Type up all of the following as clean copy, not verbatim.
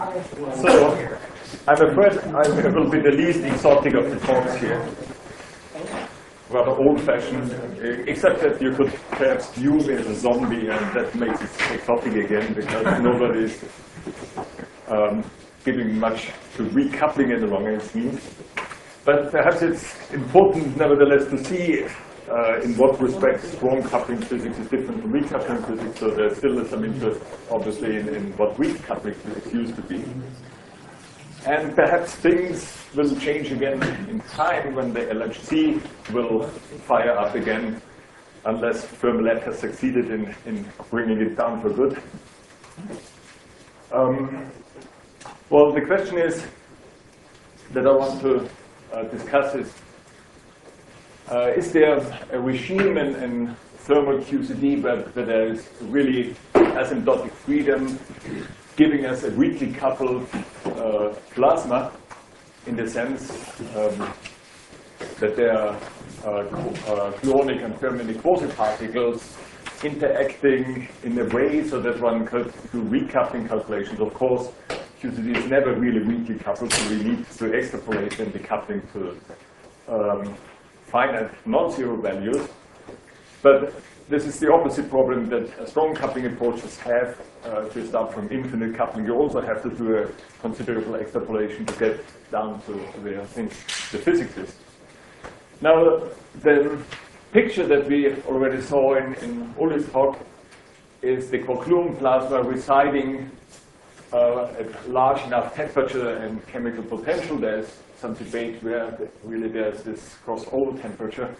So, I'm afraid I will be the least exotic of the talks here. Rather old-fashioned, except that you could perhaps view me as a zombie, and that makes it exotic again, because nobody is giving much to recoupling any longer, it seems. But perhaps it's important, nevertheless, to see in what respects strong coupling physics is different from weak coupling physics, so there's still some interest, obviously, in what weak coupling physics used to be. And perhaps things will change again in time when the LHC will fire up again, unless Fermilab has succeeded in bringing it down for good. Well, the question is that I want to discuss is there a regime in thermal QCD where there is really asymptotic freedom, giving us a weakly coupled plasma, in the sense that there are gluonic and fermionic quasi-particles interacting in a way so that one could do recoupling calculations. Of course, QCD is never really weakly coupled, so we need to extrapolate then the coupling to finite non-zero values. But this is the opposite problem that strong coupling approaches have. To start from infinite coupling, you also have to do a considerable extrapolation to get down to where I think the physics is. Now, the picture that we already saw in Uli's talk is the quark-gluon plasma residing at large enough temperature and chemical potential. There's some debate where really there's this crossover temperature.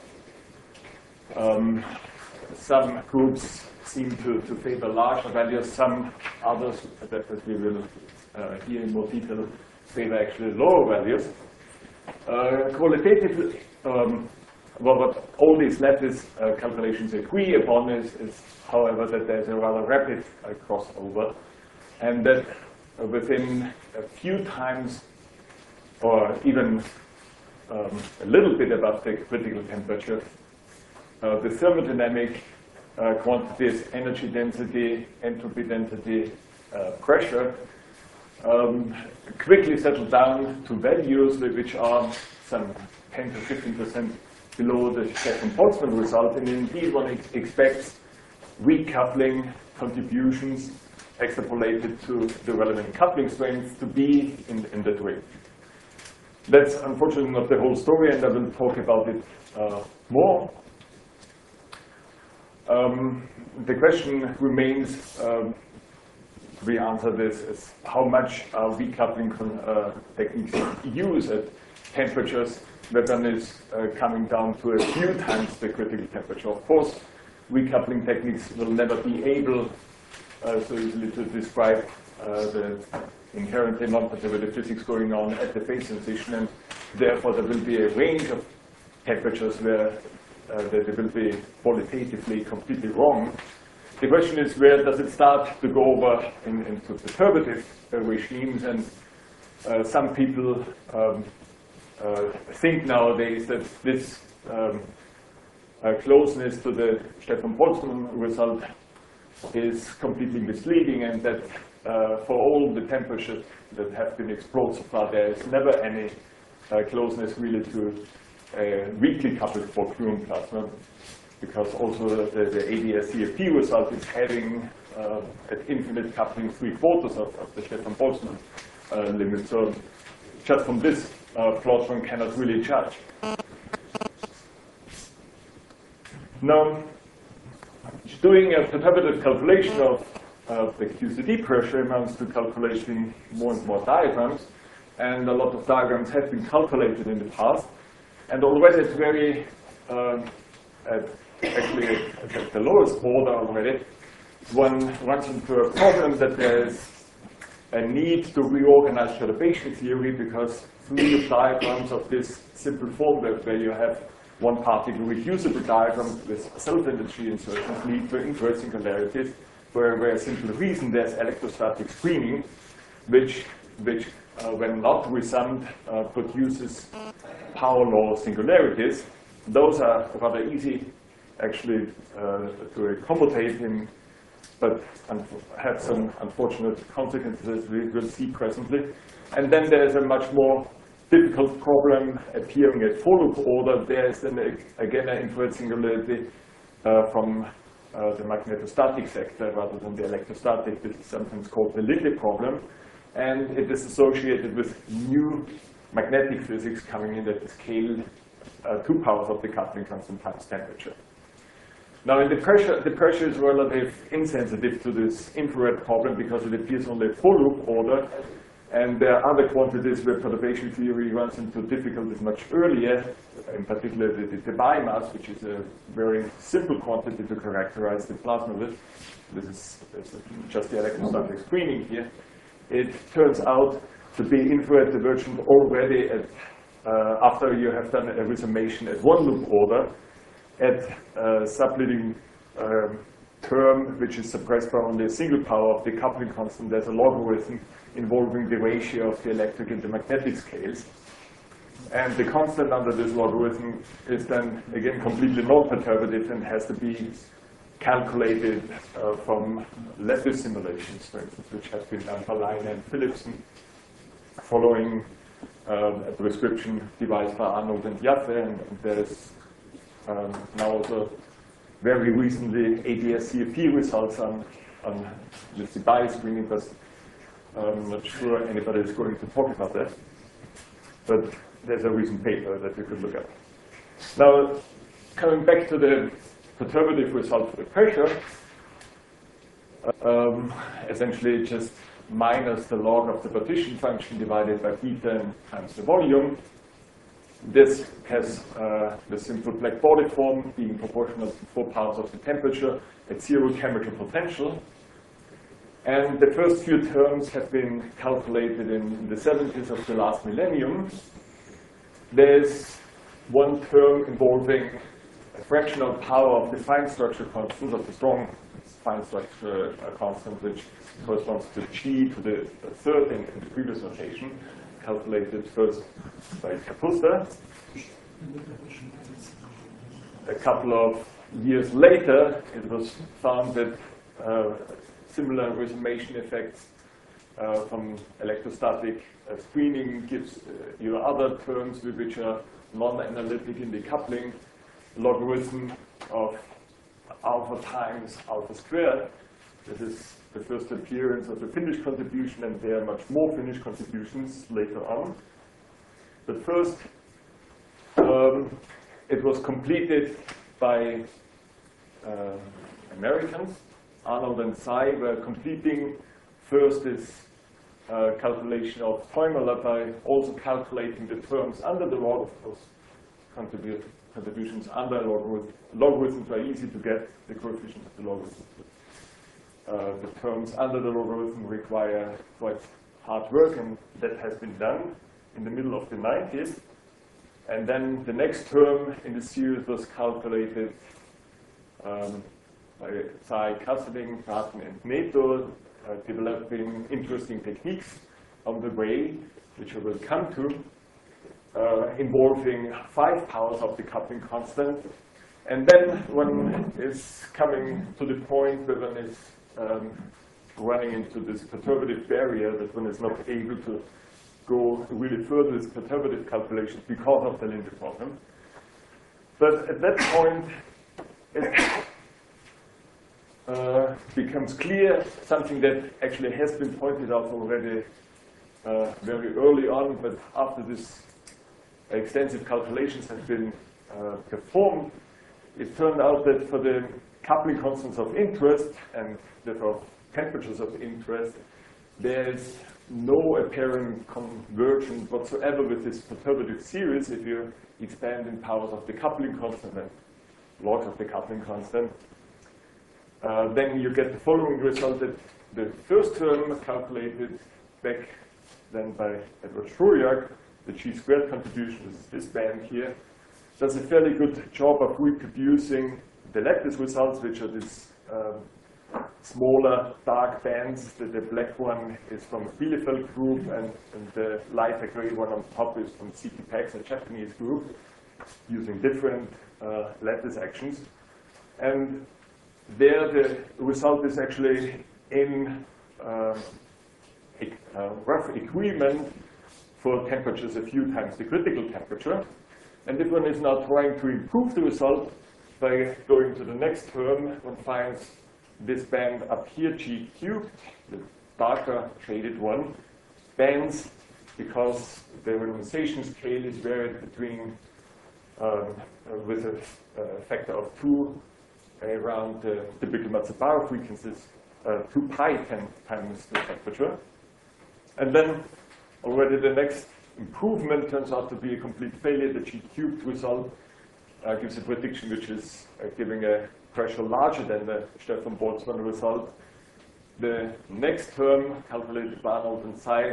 Some groups seem to favor larger values, some others, that we will hear in more detail, favor actually lower values. Qualitatively, what all these lattice calculations agree upon is, however, that there's a rather rapid crossover, and that within a few times, or even a little bit above the critical temperature, the thermodynamic quantities, energy density, entropy density, pressure, quickly settle down to values which are some 10 to 15% below the Stefan-Boltzmann result, and indeed one expects recoupling contributions extrapolated to the relevant coupling strength to be in that range. That's unfortunately not the whole story, and I will talk about it more. The question remains, we answer this, is how much are recoupling techniques used at temperatures where one is coming down to a few times the critical temperature. Of course, recoupling techniques will never be able so easily to describe the inherently non-perturbative physics going on at the phase transition, and therefore there will be a range of temperatures where they will be qualitatively completely wrong. The question is, where does it start to go over into perturbative regimes? And some people think nowadays that this closeness to the Stefan-Boltzmann result is completely misleading, and that for all the temperatures that have been explored so far, there is never any closeness really to a weakly coupled quark-gluon plasma, because also the ADS-CFP result is having at infinite coupling 3/4 of the Stefan-Boltzmann limit. So just from this plot, one cannot really judge. Now, doing a perturbative calculation of the QCD pressure amounts to calculating more and more diagrams, and a lot of diagrams have been calculated in the past. And already it's very, actually at the lowest order already, one runs into a problem that there's a need to reorganize perturbation theory, because 3 diagrams of this simple form where you have one particle reducible diagram with self-energy insertions lead to inverse singularities, for a very simple reason: there's electrostatic screening, which when not resummed, produces power law singularities. Those are rather easy, actually, to accommodate in but had some unfortunate consequences we will see presently. And then there's a much more difficult problem appearing at four-loop order. There is then again an infrared singularity from the magnetostatic sector rather than the electrostatic. This is sometimes called the Little problem. And it is associated with new magnetic physics coming in at the scale 2 powers of the coupling constant times temperature. Now, in the pressure is relatively insensitive to this infrared problem because it appears only at four-loop order. And there are other quantities where perturbation theory runs into difficulties much earlier, in particular the Debye mass, which is a very simple quantity to characterize the plasma with. This is just the electrostatic screening here. It turns out to be infrared divergent already at, after you have done a resummation at one-loop order, at a subleading term which is suppressed by only a single power of the coupling constant. There's a logarithm involving the ratio of the electric and the magnetic scales. And the constant under this logarithm is then, again, completely non-perturbative and has to be calculated from lattice simulations, for instance, which have been done by Line and Philipson, following a prescription devised by Arnold and Jaffe. And there's now also very recently ADS-CFP results on the Debye screening, but I'm not sure anybody is going to talk about that. But there's a recent paper that you could look at. Now, coming back to the perturbative result for the pressure, essentially just minus the log of the partition function divided by beta times the volume. This has the simple black body form being proportional to 4 powers of the temperature at 0 chemical potential. And the first few terms have been calculated in the 70s of the last millennium. There's one term involving a fractional power of the fine structure constant, of the strong fine structure constant, which corresponds to G to the third in the previous notation, calculated first by Kapusta. A couple of years later, it was found that similar resummation effects from electrostatic screening gives you other terms which are non-analytic in the coupling. Logarithm of alpha times alpha squared. This is the first appearance of the Finnish contribution, and there are much more Finnish contributions later on. But first, it was completed by Americans. Arnold and Tsai were completing first this calculation of Toimler by also calculating the terms under the log. Of course, contributions under logarithms are easy to get, the coefficient of the logarithm. The terms under the logarithm require quite hard work, and that has been done in the middle of the 90s. And then the next term in the series was calculated by Tsai, Kasseling, Braten, and Neto, developing interesting techniques on the way, which I will come to, involving 5 powers of the coupling constant. And then one is coming to the point where one is running into this perturbative barrier, that one is not able to go really further with perturbative calculations because of the Linde problem. But at that point, it becomes clear, something that actually has been pointed out already very early on, but after this extensive calculations have been performed, it turned out that for the coupling constants of interest and therefore temperatures of interest, there is no apparent convergence whatsoever with this perturbative series if you expand in powers of the coupling constant and logs of the coupling constant. Then you get the following result, that the first term calculated back then by Edward Szuriak, the G-squared contribution is this band here, does a fairly good job of reproducing the lattice results, which are these smaller dark bands. The black one is from a Bielefeld group, and the lighter gray one on top is from C.T. Pax, a Japanese group, using different lattice actions. And there the result is actually in rough agreement for temperatures a few times the critical temperature. And if one is now trying to improve the result by going to the next term, one finds this band up here, G cubed, the darker shaded one, bands because the randomization scale is varied between with a factor of 2 around the typical Matsubara frequencies, 2 pi times the temperature. And then already the next improvement turns out to be a complete failure. The G cubed result gives a prediction which is giving a pressure larger than the Stefan-Boltzmann result. The next term, calculated by Arnold and Tsai,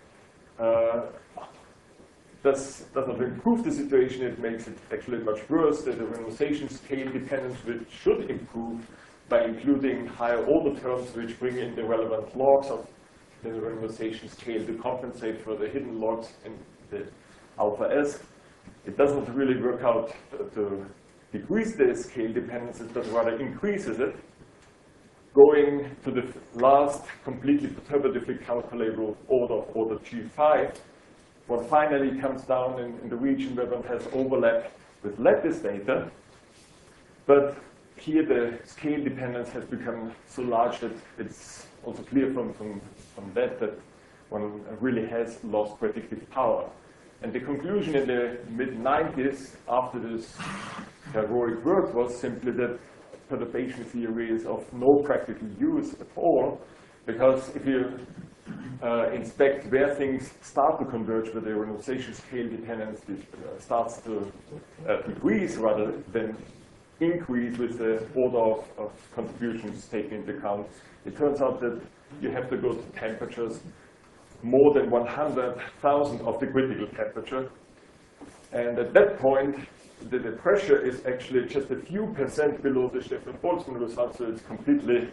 does not improve the situation, it makes it actually much worse. The randomization scale dependence, which should improve by including higher order terms which bring in the relevant logs of the randomization scale to compensate for the hidden logs in the alpha S. It doesn't really work out to decrease the scale dependencies, but rather increases it. Going to the last completely perturbatively calculable order G5, one finally comes down in the region where one has overlap with lattice data. But here the scale dependence has become so large that it's also clear from that one really has lost predictive power. And the conclusion in the mid-90s, after this heroic work, was simply that perturbation theory is of no practical use at all, because if you inspect where things start to converge, where the randomization scale dependence starts to decrease rather than increase with the order of contributions taken into account, it turns out that you have to go to temperatures more than 100,000 of the critical temperature. And at that point, the pressure is actually just a few percent below the Stefan-Boltzmann result, so it's completely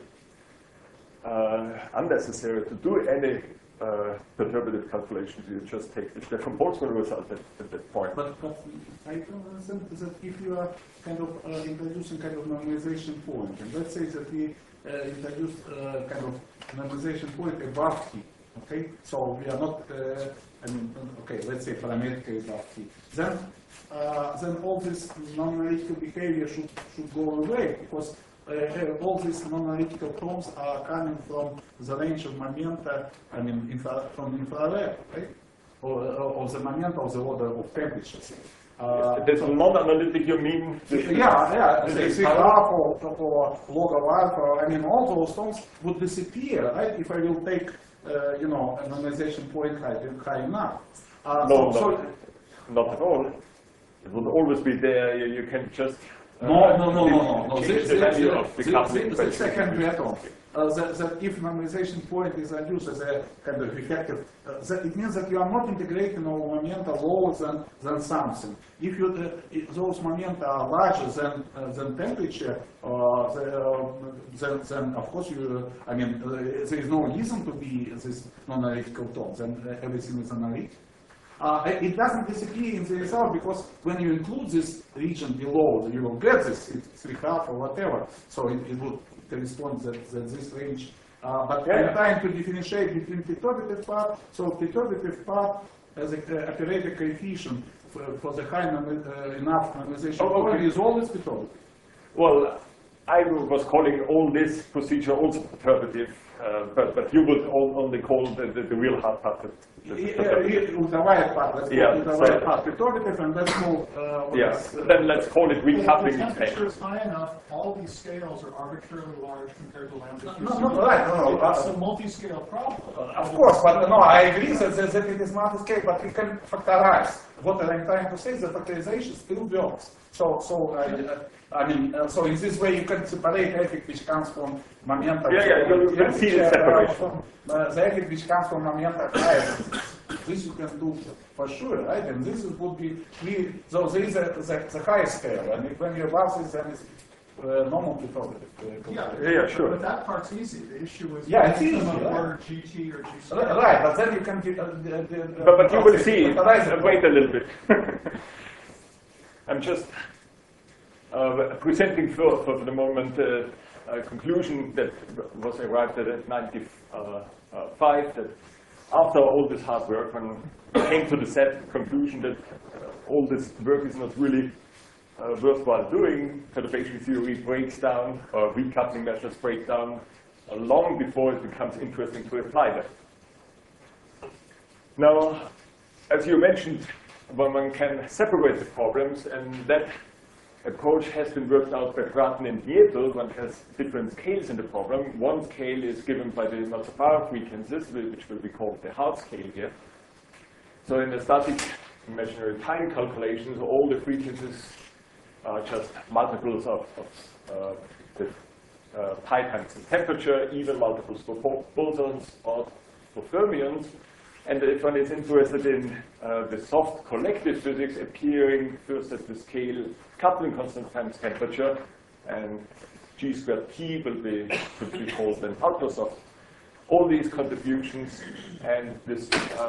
unnecessary to do any perturbative calculations. You just take the Stefan-Boltzmann result at that point. But I don't understand that if you are kind of introducing kind of normalization point, and let's say that we introduce kind of normalization point above T, okay? So we are not, okay, let's say parametrically above T. Then all this non-analytical behavior should go away, because all these non-analytical terms are coming from the range of momenta, from infrared, right? Or the momenta of the order of temperatures. There's non-analytic, you mean? Yeah. Say graph or log of alpha. All those terms would disappear, right? If I will take, a normalization point high enough. Not at all. It will always be there. You can just no. Change the value of the the second method. That if normalization point is used as a kind of effective, it means that you are not integrating all momenta lower than something. If those momenta are larger than temperature, then of course there is no reason to be this non-analytical term. Then everything is analytic. It doesn't disappear in the result, because when you include this region below, you will get this 3½ or whatever. So it would correspond that this range. But I'm trying to differentiate between perturbative part. So perturbative part as an operator coefficient for the high enough normalization point is always perturbative. Well, I was calling all this procedure also perturbative, but you would only call the real hard part. The wire part, let's call it the wire part perturbative, and let's call then let's call it recoupling. If the temperature is high enough, all these scales are arbitrarily large compared to lambda. No. It's a multi-scale problem. Of course, but no, I agree that it is multi-scale, but we can factorize. What I'm trying to say is that factorization still works. So in this way you can separate effect which comes from momenta. You can see the separation. The effect which comes from momenta higher. This you can do for sure, right? And this would be so there is the highest scale, and when you above this, then it's normal perturbative. Yeah, sure. But that part's easy. The issue is it's easy, order GT or GC. Right, but then you can. But you will see. Wait a little bit. I'm just presenting for the moment conclusion that was arrived at 95, that after all this hard work, one came to the sad conclusion that all this work is not really worthwhile doing. Perturbation theory breaks down, or recoupling measures break down long before it becomes interesting to apply them. Now, as you mentioned, one can separate the problems, and that approach has been worked out by Bratton and Dietel. One has different scales in the problem. One scale is given by the Mazzabar frequencies, which will be called the hard scale here. So in the static imaginary time calculations, all the frequencies are just multiples of the pi times the temperature, even multiples for bosons or for fermions. And if one is interested in the soft collective physics appearing first at the scale coupling constant times temperature, and G squared T could be called then ultrasoft. All these contributions and this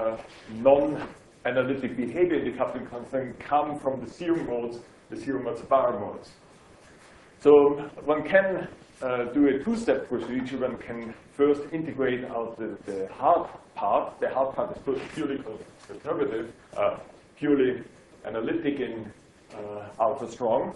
non-analytic behavior in the coupling constant come from the zero modes, the zero Mazzabar modes. So one can do a two-step procedure. One can first integrate out the hard part. The hard part is purely conservative, purely analytic in ultra strong,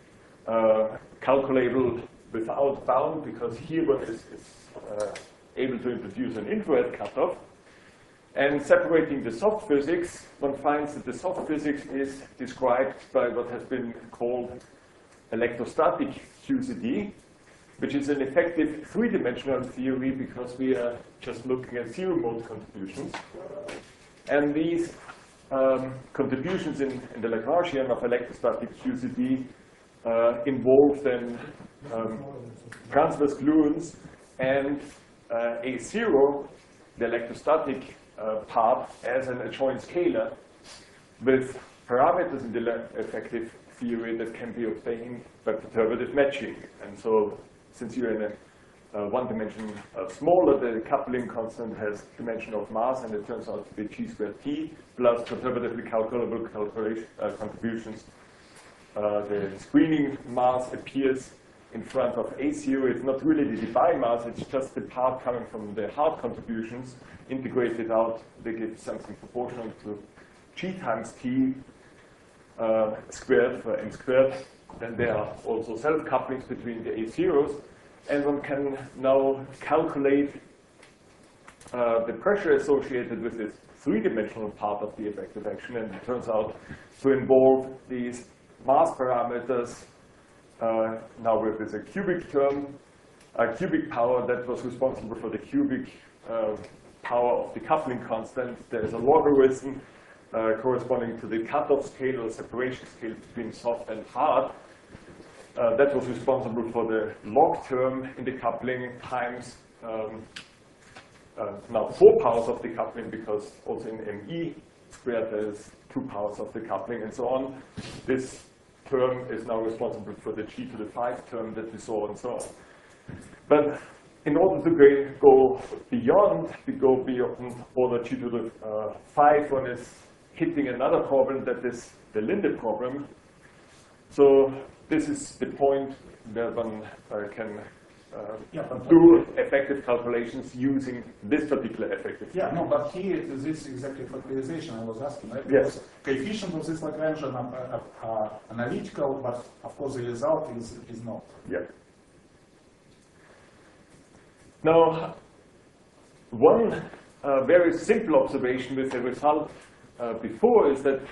calculable without bound, because here one is able to introduce an infrared cutoff. And separating the soft physics, one finds that the soft physics is described by what has been called electrostatic QCD, which is an effective three-dimensional theory because we are just looking at zero-mode contributions. And these contributions in the Lagrangian of electrostatic QCD involve then transverse gluons and A0, the electrostatic part, as an adjoint scalar with parameters in the effective theory that can be obtained by perturbative matching. And so, since you're in a one dimension smaller, the coupling constant has dimension of mass, and it turns out to be G squared T plus perturbatively calculable contributions. The screening mass appears in front of A0. It's not really the Debye mass, it's just the part coming from the hard contributions integrated out. They give something proportional to G times T squared for n squared. Then there are also self-couplings between the A0s. And one can now calculate the pressure associated with this three-dimensional part of the effective action. And it turns out to involve these mass parameters now with a cubic term, a cubic power that was responsible for the cubic power of the coupling constant. There's a logarithm corresponding to the cutoff scale or separation scale between soft and hard. That was responsible for the log term in the coupling times now 4 powers of the coupling, because also in ME squared there's 2 powers of the coupling and so on. This term is now responsible for the G to the 5 term that we saw and so on. But in order to go beyond, we go beyond order G to the 5, one is hitting another problem, that is the Linde problem. So this is the point where one can do effective calculations using this particular effective. Yeah, no, but here it is this exactly factorization I was asking, right? Yes. Because coefficient of this Lagrangian are analytical, but of course the result is not. Yeah. Now, one very simple observation with the result before is that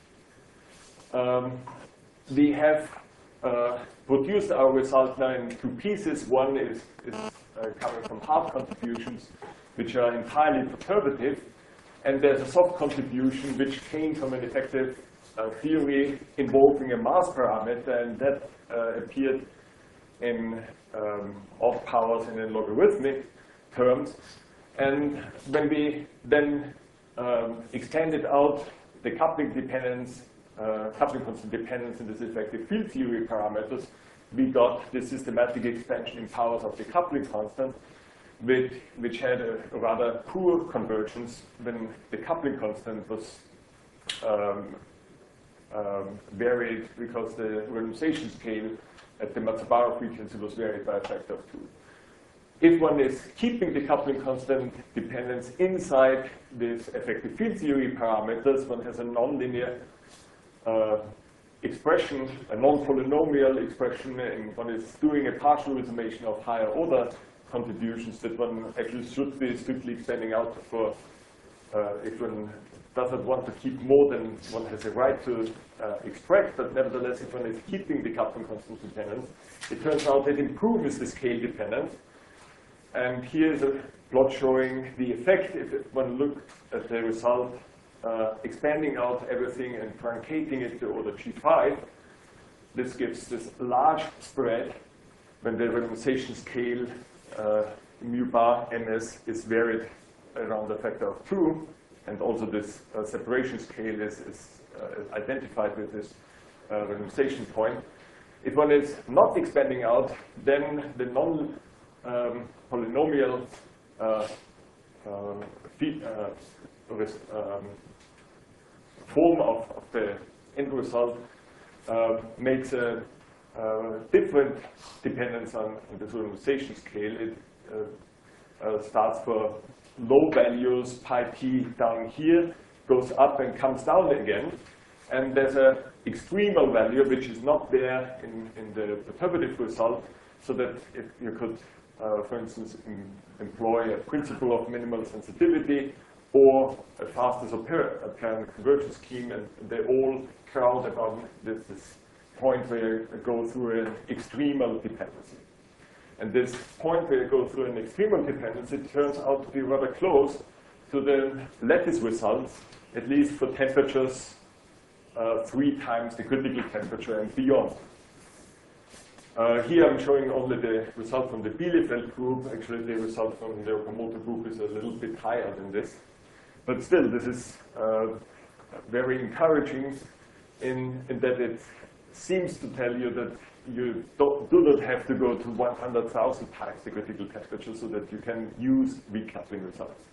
we have produced our result now in 2 pieces. One is coming from hard contributions, which are entirely perturbative, and there's a soft contribution which came from an effective theory involving a mass parameter, and that appeared in odd powers and in logarithmic terms. And when we then extended out the coupling dependence, coupling constant dependence in this effective field theory parameters, we got the systematic expansion in powers of the coupling constant, which had a rather poor convergence when the coupling constant was varied, because the randomization scale at the Matsubara frequency was varied by a factor of 2. If one is keeping the coupling constant dependence inside this effective field theory parameters, one has a nonlinear expression, a non-polynomial expression, and one is doing a partial resummation of higher order contributions that one actually should be strictly expanding out for if one doesn't want to keep more than one has a right to extract, but nevertheless, if one is keeping the coupling constant dependence, it turns out it improves the scale dependence. And here's a plot showing the effect if one looks at the result, expanding out everything and truncating it to order G5. This gives this large spread when the randomization scale mu bar ms is varied around a factor of 2, and also this separation scale is identified with this randomization point. If one is not expanding out, then the non-polynomial form of the end result makes a different dependence on the randomization scale. It starts for low values, pi t down here, goes up and comes down again. And there's an extremal value which is not there in the perturbative result, so that if you could, for instance, employ a principle of minimal sensitivity or a fastest apparent convergence scheme, and they all crowd about this point where you go through an extremal dependency. And this point where you go through an extremal dependency turns out to be rather close to the lattice results, at least for temperatures 3 times the critical temperature and beyond. Here I'm showing only the result from the Bielefeld group. Actually, the result from the Okamoto group is a little bit higher than this. But still, this is very encouraging in that it seems to tell you that you do not have to go to 100,000 times the critical temperature so that you can use recoupling results.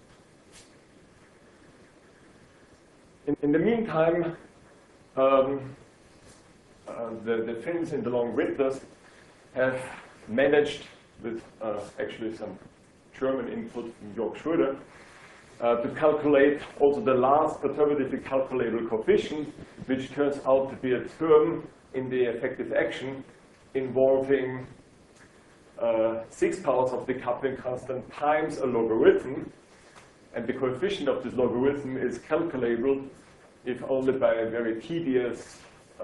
In the meantime, the Finns in the long winters have managed, with actually some German input from Jörg Schröder, to calculate also the last perturbatively calculable coefficient, which turns out to be a term in the effective action involving 6 powers of the coupling constant times a logarithm. And the coefficient of this logarithm is calculable if only by a very tedious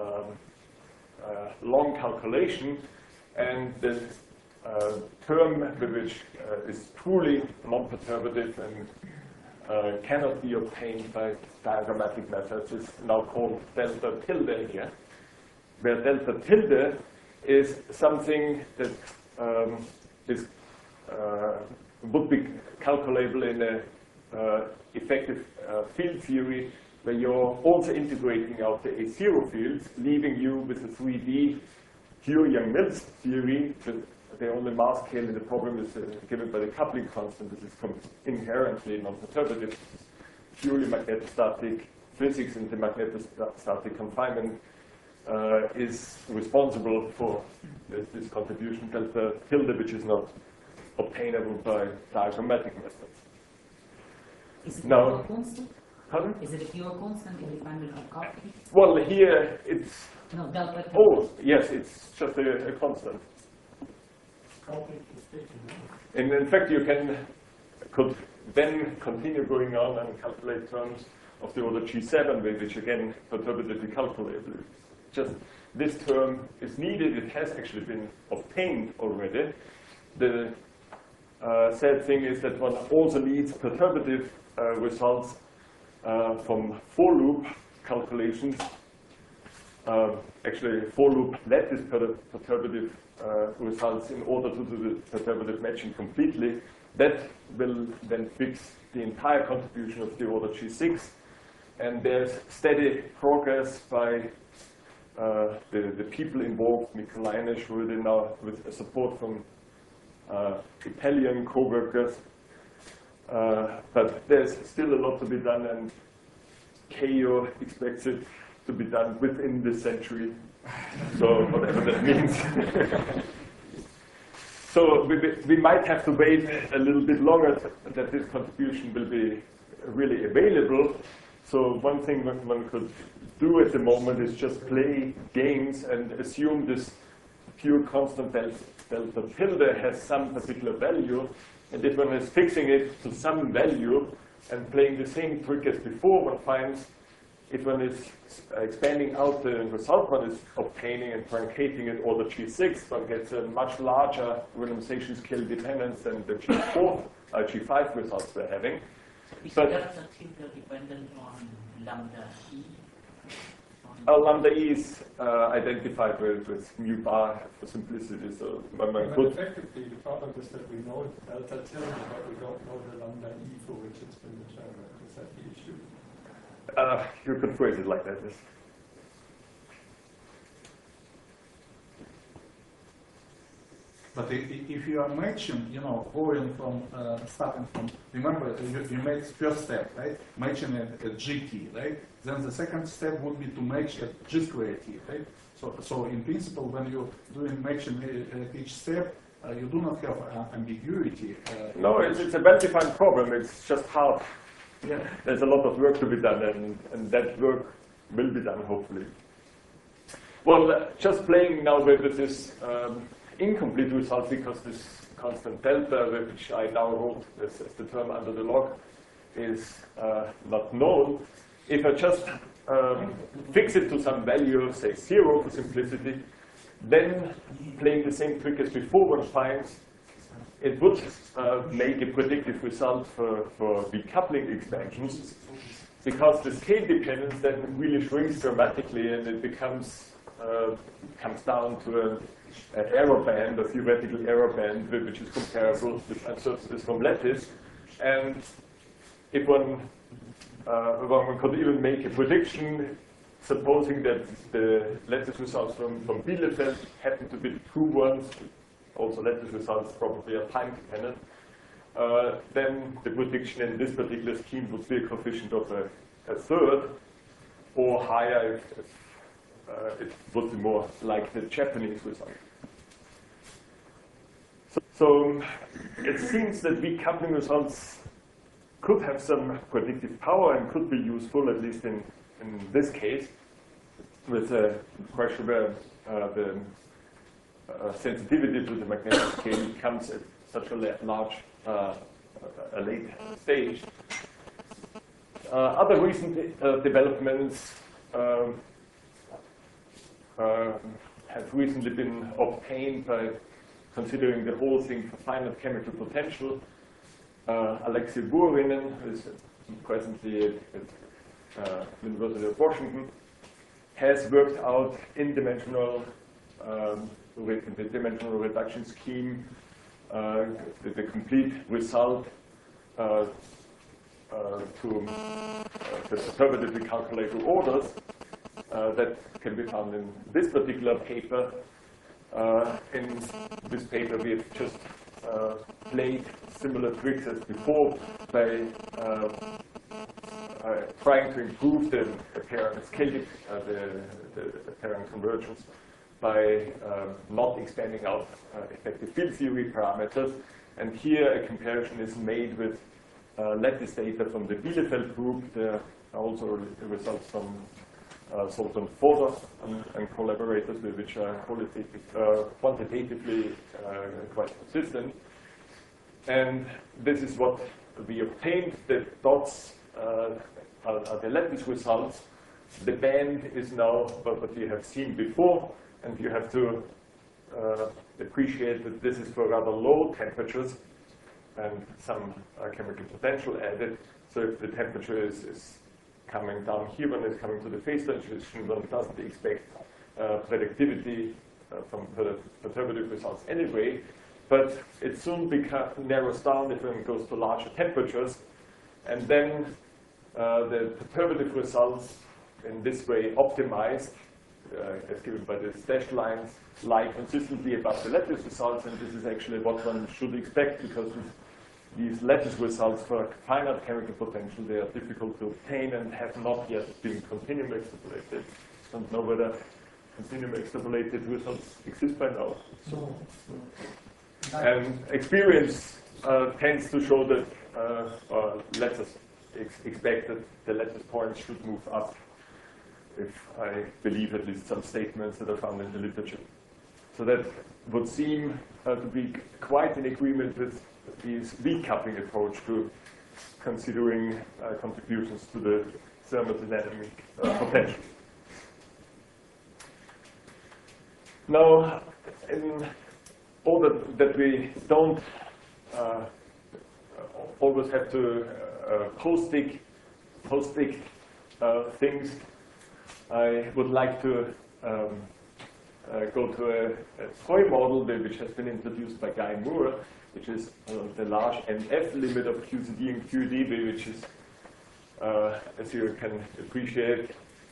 long calculation. And the term which is truly non-perturbative and cannot be obtained by diagrammatic methods is now called delta tilde here, where delta tilde is something that would be calculable in a effective field theory, where you're also integrating out the A0 fields, leaving you with a 3D pure Yang-Mills theory. The only mass scale in the problem is given by the coupling constant. This is inherently non-perturbative. Purely magnetostatic physics and the magnetostatic confinement is responsible for this contribution delta tilde, which is not obtainable by diagrammatic methods. Is it Now, a pure constant? pardon? Is it a pure constant in the family of coupling? Well, here it's, No, delta tilde. oh, yes, it's just a constant. And in fact, you could then continue going on and calculate terms of the order G7, which again perturbatively calculable. Just this term is needed. It has actually been obtained already. The sad thing is that one also needs perturbative results from for-loop calculations. Actually, for-loop lattice perturbative results in order to do the perturbative matching completely. That will then fix the entire contribution of the order G6. And there's steady progress by the people involved, Mikulainen, Schröder, now with support from Italian co-workers. But there's still a lot to be done, and Keio expects it to be done within this century. So whatever that means. So we might have to wait a little bit longer that this contribution will be really available. So one thing one could do at the moment is just play games and assume this pure constant delta tilde has some particular value. And if one is fixing it to some value and playing the same trick as before, one finds if one is expanding out the result one is obtaining and truncating in order G6, one gets a much larger randomization scale dependence than the G5 results we're having. Is But delta tilde dependent on lambda E? lambda E is identified with mu bar for simplicity, so one But could. effectively, the problem is that we know delta tilde, but we don't know the lambda E for which it's been determined. Is that the issue? You could phrase it like that, yes. But if you are matching, going from, starting from, remember, you made first step, right? Matching a GT, right? Then the second step would be to match a G square T, right? So in principle, when you're doing matching at each step, you do not have ambiguity. No, it's a well-defined problem. It's just hard. Yeah. There's a lot of work to be done, and that work will be done, hopefully. Well, just playing now with this incomplete result, because this constant delta, which I now wrote as the term under the log, is not known. If I just fix it to some value, say 0 for simplicity, then playing the same trick as before, one finds it would make a predictive result for decoupling expansions, because the scale dependence then really shrinks dramatically, and it becomes comes down to an error band, a theoretical error band, which is comparable with uncertainties from lattice. And if one could even make a prediction, supposing that the lattice results from Bielefeld happen to be the true ones, also lattice results probably are time dependent, then the prediction in this particular scheme would be a coefficient of a third, or higher if it would be more like the Japanese result. So it seems that decoupling results could have some predictive power and could be useful, at least in this case, with a question where the sensitivity to the magnetic scale comes at such a large, a late stage. Other recent developments have recently been obtained by considering the whole thing for finite chemical potential. Alexei Burinen, who is presently at University of Washington, has worked out in-dimensional with the dimensional reduction scheme, the complete result to the perturbatively calculable orders that can be found in this particular paper. In this paper, we have just played similar tricks as before by trying to improve the apparent scale, the apparent convergence by not expanding out effective field theory parameters. And here a comparison is made with lattice data from the Bielefeld group. There are also results from Sultan Fodor and collaborators, which are quantitatively quite consistent. And this is what we obtained. The dots are the lattice results. The band is now what you have seen before, and you have to appreciate that this is for rather low temperatures and some chemical potential added. So if the temperature is coming down here, when it's coming to the phase transition, one doesn't expect predictivity from the perturbative results anyway. But it soon narrows down if one goes to larger temperatures. And then the perturbative results in this way optimized, as given by the dashed lines, lie consistently above the lattice results. And this is actually what one should expect, because these lattice results for finite chemical potential, they are difficult to obtain and have not yet been continuum extrapolated. Don't know whether continuum extrapolated results exist by now. And experience tends to show that, or lets us expect that the lattice points should move up, if I believe at least some statements that are found in the literature. So that would seem to be quite in agreement with this decoupling approach to considering contributions to the thermodynamic potential. Now, in order that we don't always have to post-dig things, I would like to go to a toy model which has been introduced by Guy Moore, which is the large NF limit of QCD and QED, which is, as you can appreciate,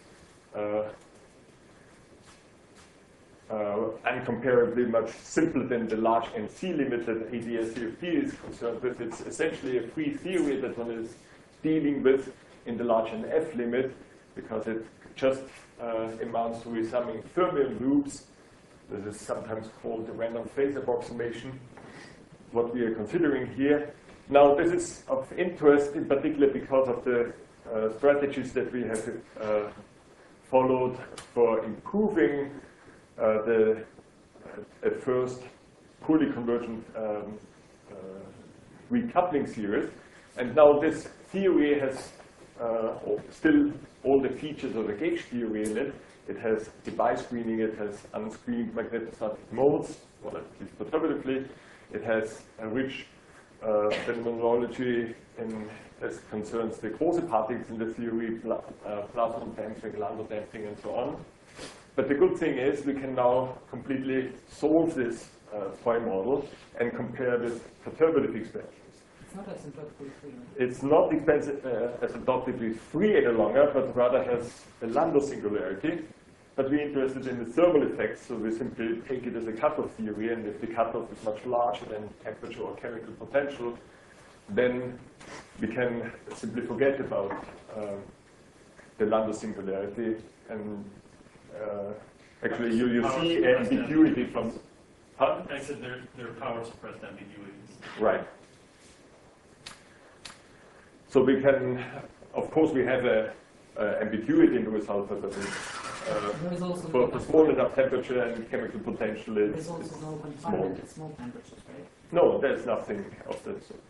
incomparably much simpler than the large NC limit that ADS-CFT is concerned with. It's essentially a free theory that one is dealing with in the large NF limit, because it just amounts to resumming fermion loops. This is sometimes called the random phase approximation, what we are considering here. Now, this is of interest in particular because of the strategies that we have followed for improving the first fully convergent recoupling series. And now this theory has still all the features of the gauge theory in it. It has device screening, it has unscreened magnetostatic modes, well, at least perturbatively. It has a rich phenomenology as concerns the quasi-particles in the theory, plasma damping, lambda damping, and so on. But the good thing is we can now completely solve this toy model and compare with perturbative expansions. It's not asymptotically free. It's not asymptotically free any longer, but rather has a Landau singularity. But we're interested in the thermal effects, so we simply take it as a cutoff theory, and if the cutoff is much larger than temperature or chemical potential, then we can simply forget about the Landau singularity. And actually, you see ambiguity from... Huh? I said they're power-suppressed ambiguities. Right. So we can, of course, we have a ambiguity in the result, but There is also for small enough temperature and chemical potential there is is also no small. confinement at small temperatures, right? No, there's nothing of that sort.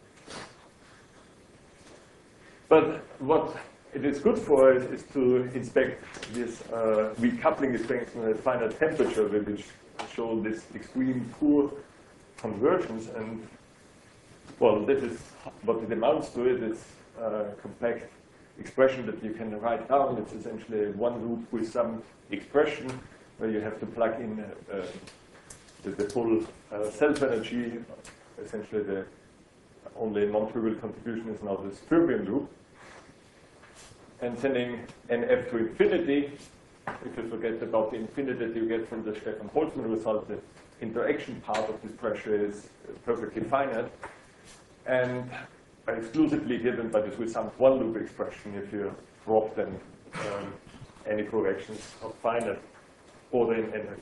But what it is good for is to inspect this recoupling expansion at finite temperature, which show this extreme poor convergence. And well, this is what it amounts to. It is a compact expression that you can write down. It's essentially one loop with some expression where you have to plug in the full self-energy. Essentially, the only non-trivial contribution is now this fermion loop. And sending NF to infinity, if you forget about the infinity that you get from the Stefan Boltzmann result, the interaction part of this pressure is perfectly finite. And exclusively given by this resummed one-loop expression if you drop then any corrections of finite order in NF.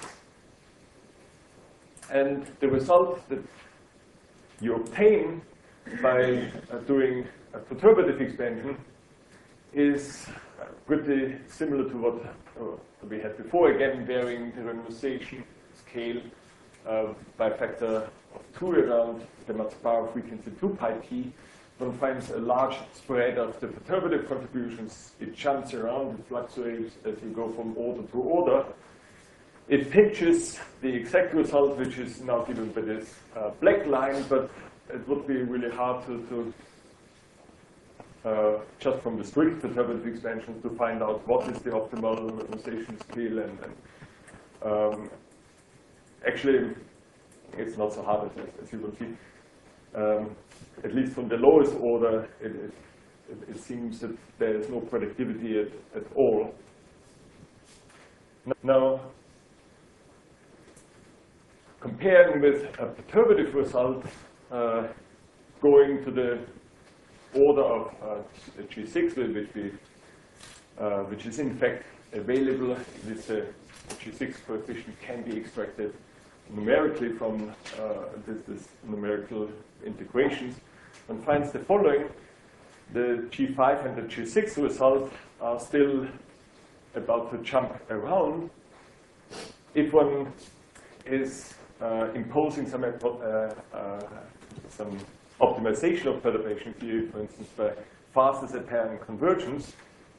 And the result that you obtain by doing a perturbative expansion is pretty similar to what we had before, again varying the renormalization scale by a factor of 2 around the Matsubara frequency 2 pi t. One finds a large spread of the perturbative contributions. It jumps around, it fluctuates as you go from order to order. It pinches the exact result, which is now given by this black line, but it would be really hard to just from the strict perturbative expansions to find out what is the optimal renormalization scale. And actually, it's not so hard as you will see. At least from the lowest order, it seems that there is no productivity at all. Now, comparing with a perturbative result, going to the order of G6, which is in fact available. This G6 coefficient can be extracted numerically from this numerical integrations. One finds the following: the G5 and the G6 result are still about to jump around. If one is imposing some optimization of perturbation theory, for instance, by fastest apparent convergence,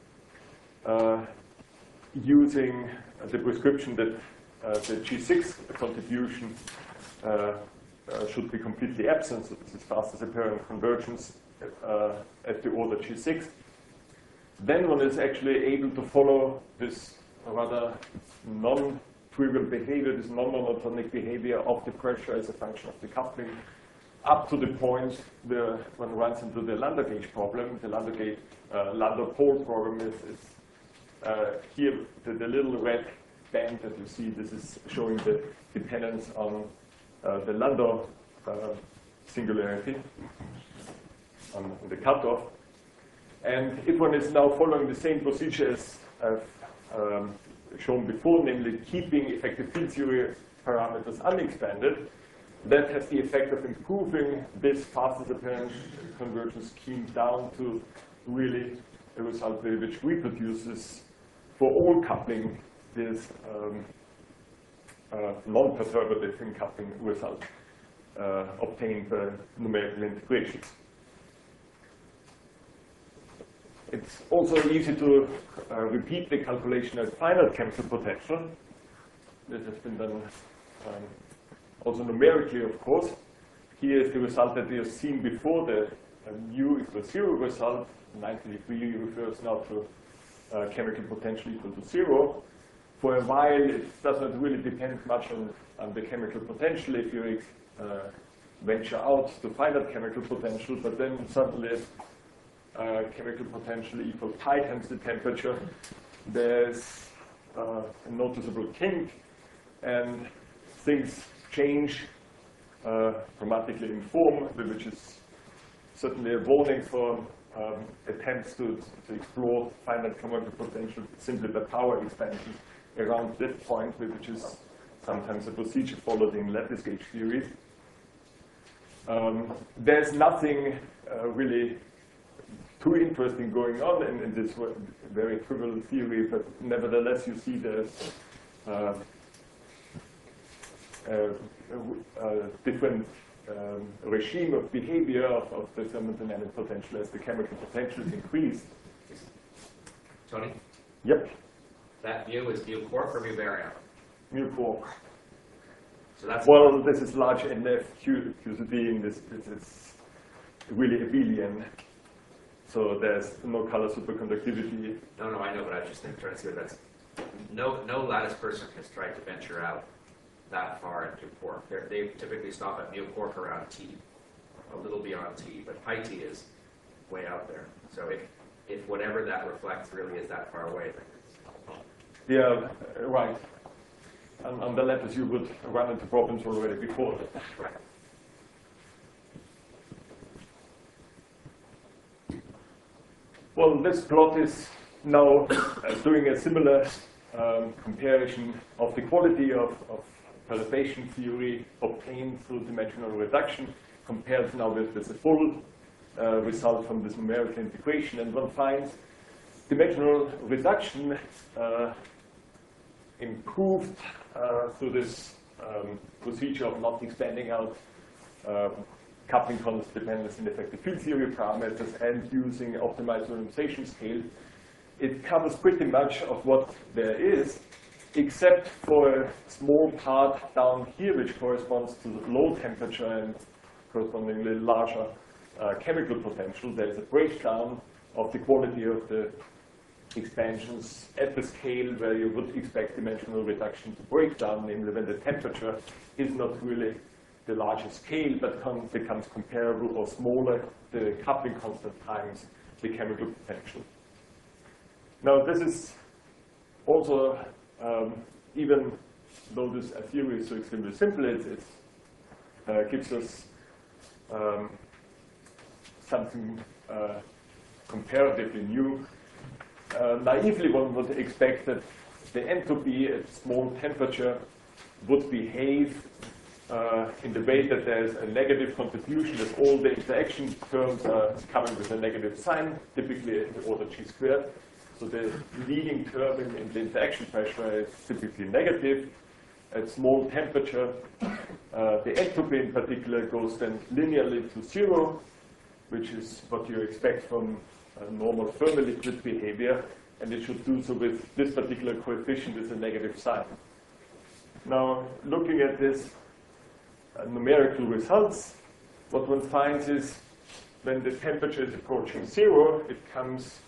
using the prescription that the G6 contribution should be completely absent, so this is fastest apparent convergence at the order G6, then one is actually able to follow this rather non-trivial behavior, this non-monotonic behavior of the pressure as a function of the coupling, up to the point where one runs into the Landau gauge problem. The Landau pole problem is here, the little red band that you see. This is showing the dependence on the Landau singularity on the cutoff. And if one is now following the same procedure as I've shown before, namely keeping effective field theory parameters unexpanded, that has the effect of improving this fastest apparent convergence scheme down to really a result which reproduces for all coupling this non-perturbative in coupling result obtained by numerical integrations. It's also easy to repeat the calculation at finite chemical potential. This has been done also numerically, of course. Here is the result that we have seen before, the mu equals 0 result. 90 degree refers now to chemical potential equal to 0. For a while, it does not really depend much on the chemical potential if you venture out to finite chemical potential, but then suddenly chemical potential equals pi times the temperature. There's a noticeable kink, and things change dramatically in form, which is certainly a warning for attempts to explore finite chemical potential simply by power expansion around that point, which is sometimes a procedure followed in lattice gauge theory. There's nothing really too interesting going on in this very trivial theory, but nevertheless you see there's different regime of behavior of the thermodynamic potential as the chemical potential is increased. Tony? Yep. That mu is mu quark or mu baryon? Mu quark. So that's well, this is large NF QCD, and this is really abelian. So there's no color superconductivity. No, I know, but I just think trying to see what that's. No lattice person has tried to venture out that far into quark. They typically stop at mu quark around T, a little beyond T, but high T is way out there. So if whatever that reflects really is that far away, then yeah, right. On the lattice, you would run into problems already before that. right. Well, this plot is now doing a similar comparison of the quality of perturbation theory obtained through dimensional reduction, compared now with the full result from this numerical integration. And one finds dimensional reduction improved through this procedure of not expanding out coupling constant dependence in effective field theory parameters and using optimized ionization scale. It covers pretty much of what there is, except for a small part down here, which corresponds to low temperature and correspondingly larger chemical potential. There's a breakdown of the quality of the expansions at the scale where you would expect dimensional reduction to break down, namely when the temperature is not really the largest scale, but becomes comparable or smaller, the coupling constant times the chemical potential. Now, this is also, even though this theory is so extremely simple, it gives us something comparatively new. Naively, one would expect that the entropy at small temperature would behave in the way that there's a negative contribution, that all the interaction terms are coming with a negative sign, typically in the order g squared. So the leading term in the interaction pressure is typically negative. At small temperature, the entropy in particular goes then linearly to zero, which is what you expect from a normal Fermi liquid behavior, and it should do so with this particular coefficient with a negative sign. Now, looking at this numerical results, what one finds is when the temperature is approaching zero, it comes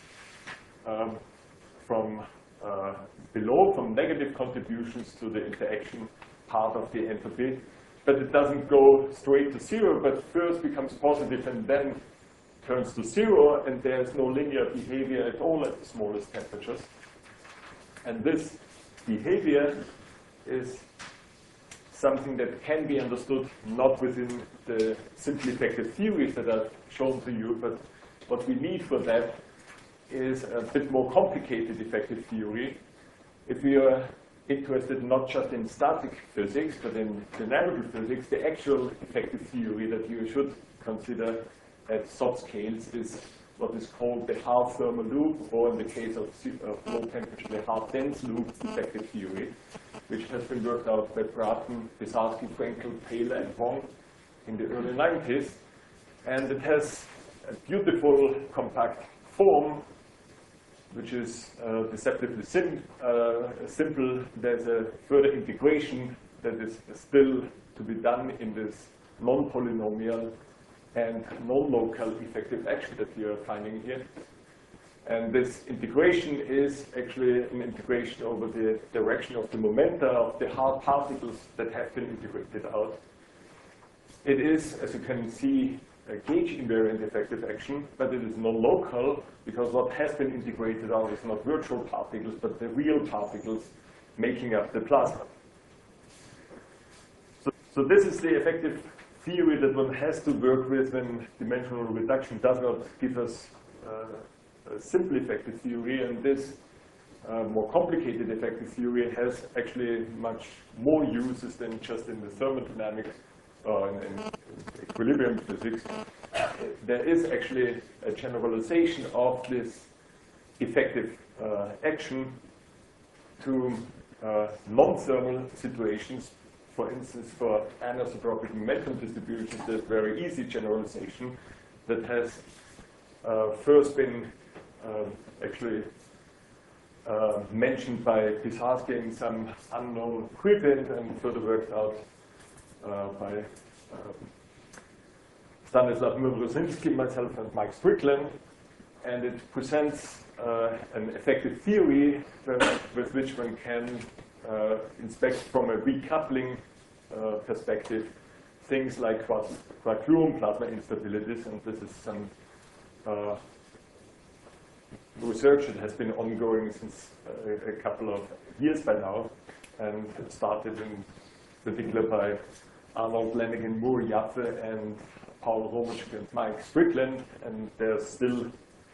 from below, from negative contributions to the interaction part of the entropy, but it doesn't go straight to zero, but first becomes positive and then turns to zero, and there's no linear behavior at all at the smallest temperatures. And this behavior is something that can be understood not within the simple effective theories that I've shown to you, but what we need for that is a bit more complicated effective theory. If we are interested not just in static physics, but in dynamical physics, the actual effective theory that you should consider at SOT scales is what is called the half thermal loop, or in the case of low temperature, the half dense loop effective theory, which has been worked out by Bratton, Pisarski, Frenkel, Taylor, and Wong in the early 90s. And it has a beautiful compact form, which is deceptively simple. There's a further integration that is still to be done in this non-polynomial and non-local effective action that we are finding here. And this integration is actually an integration over the direction of the momenta of the hard particles that have been integrated out. It is, as you can see, a gauge invariant effective action, but it is non-local because what has been integrated out is not virtual particles, but the real particles making up the plasma. So this is the effective theory that one has to work with when dimensional reduction does not give us a simple effective theory, and this more complicated effective theory has actually much more uses than just in the thermodynamics or in equilibrium physics. There is actually a generalization of this effective action to non-thermal situations. For instance, for anisotropic momentum distributions, there's very easy generalization that has first been actually mentioned by Pisarski in some unknown preprint and further worked out by Stanislav Mrozynski, myself, and Mike Strickland. And it presents an effective theory with which one can inspect from a recoupling perspective things like quark-gluon plasma instabilities, and this is some research that has been ongoing since a couple of years by now, and it started in particular by Arnold Lanigan, Moore, Jaffe, and Paul Romichk and Mike Strickland, and there's still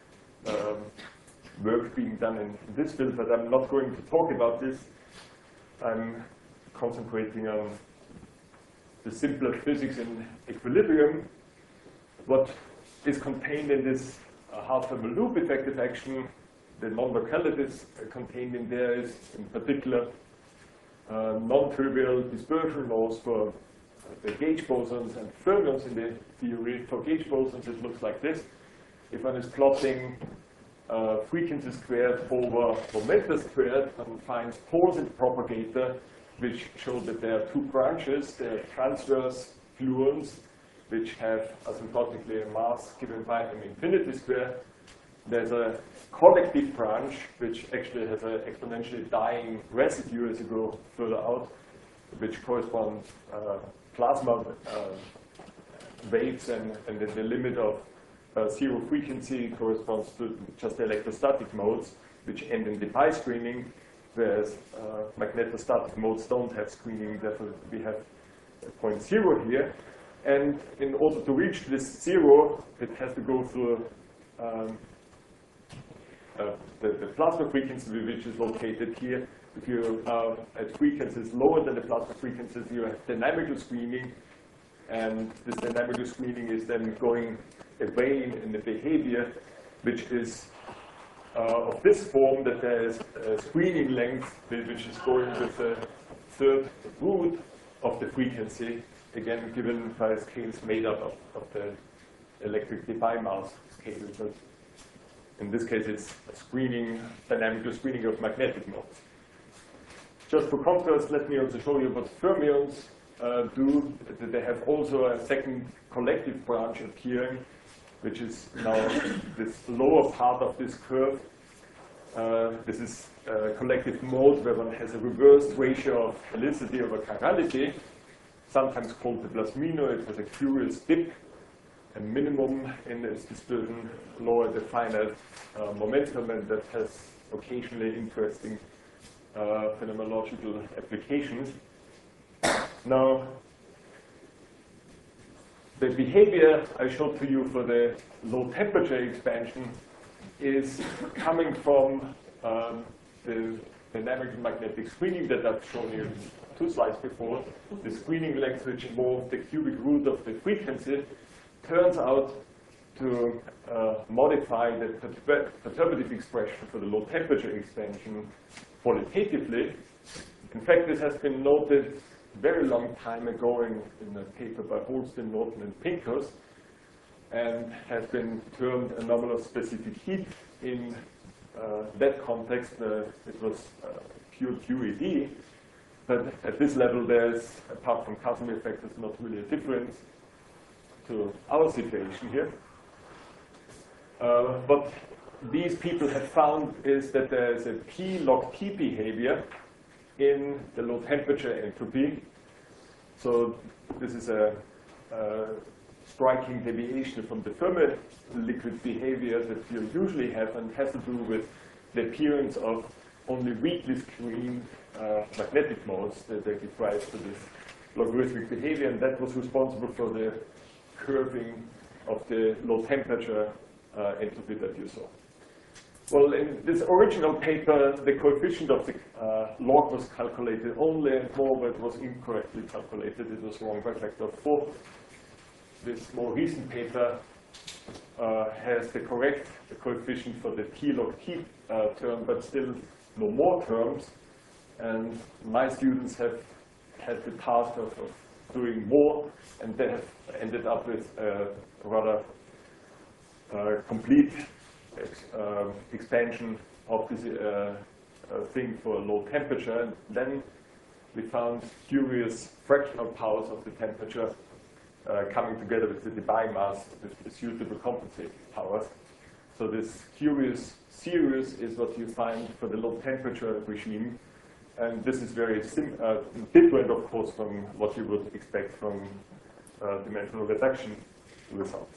work being done in this field, but I'm not going to talk about this. I'm concentrating on the simpler physics in equilibrium. What is contained in this half-thermal loop effective action, the non-localities contained in there is, in particular, non-trivial dispersion laws for the gauge bosons and fermions in the theory. For gauge bosons, it looks like this. If one is plotting frequency squared over momenta squared, one finds poles in the propagator which show that there are two branches. There are transverse gluons, which have asymptotically a mass given by m infinity square. There's a collective branch, which actually has an exponentially dying residue as you go further out, which corresponds plasma waves, and the limit of zero frequency corresponds to just the electrostatic modes, which end in Debye screening, whereas magnetostatic modes don't have screening. Therefore, we have point zero here. And in order to reach this zero, it has to go through the plasma frequency, which is located here. If you are at frequencies lower than the plasma frequencies, you have dynamical screening, and this dynamical screening is then going away in the behavior, which is of this form, that there is a screening length which is going with the third root of the frequency, again given by scales made up of the electric debye mass scale. But in this case, it's a screening, dynamical screening of magnetic modes. Just for contrast, let me also show you what fermions do. They have also a second collective branch appearing, which is now this lower part of this curve. This is a collective mode where one has a reversed ratio of helicity over chirality, sometimes called the plasmino. It has a curious dip, a minimum in its dispersion, lower the finite momentum, and that has occasionally interesting phenomenological applications. Now, the behavior I showed to you for the low temperature expansion is coming from the dynamic magnetic screening that I've shown you 2 slides before. The screening length, which involved the cubic root of the frequency, turns out to modify the perturbative expression for the low temperature expansion qualitatively. In fact, this has been noted very long time ago in a paper by Holstein, Norton, and Pincus, and has been termed anomalous specific heat. In that context, it was pure QED, but at this level there's, apart from Casimir effect, there's not really a difference to our situation here. What these people have found is that there's a P log P behavior in the low temperature entropy. So this is a striking deviation from the thermal liquid behavior that you usually have, and has to do with the appearance of only weakly screened magnetic modes that give rise to this logarithmic behavior, and that was responsible for the curving of the low temperature entropy that you saw. Well, in this original paper, the coefficient of the log was calculated only more, but it was incorrectly calculated. It was wrong by a factor of 4. This more recent paper has the correct coefficient for the T log T term, but still no more terms. And my students have had the task of doing more, and they have ended up with a rather complete expansion of this thing for low temperature. And then we found curious fractional powers of the temperature coming together with the debye mass with the suitable compensating powers. So this curious series is what you find for the low temperature regime. And this is very different, of course, from what you would expect from dimensional reduction results.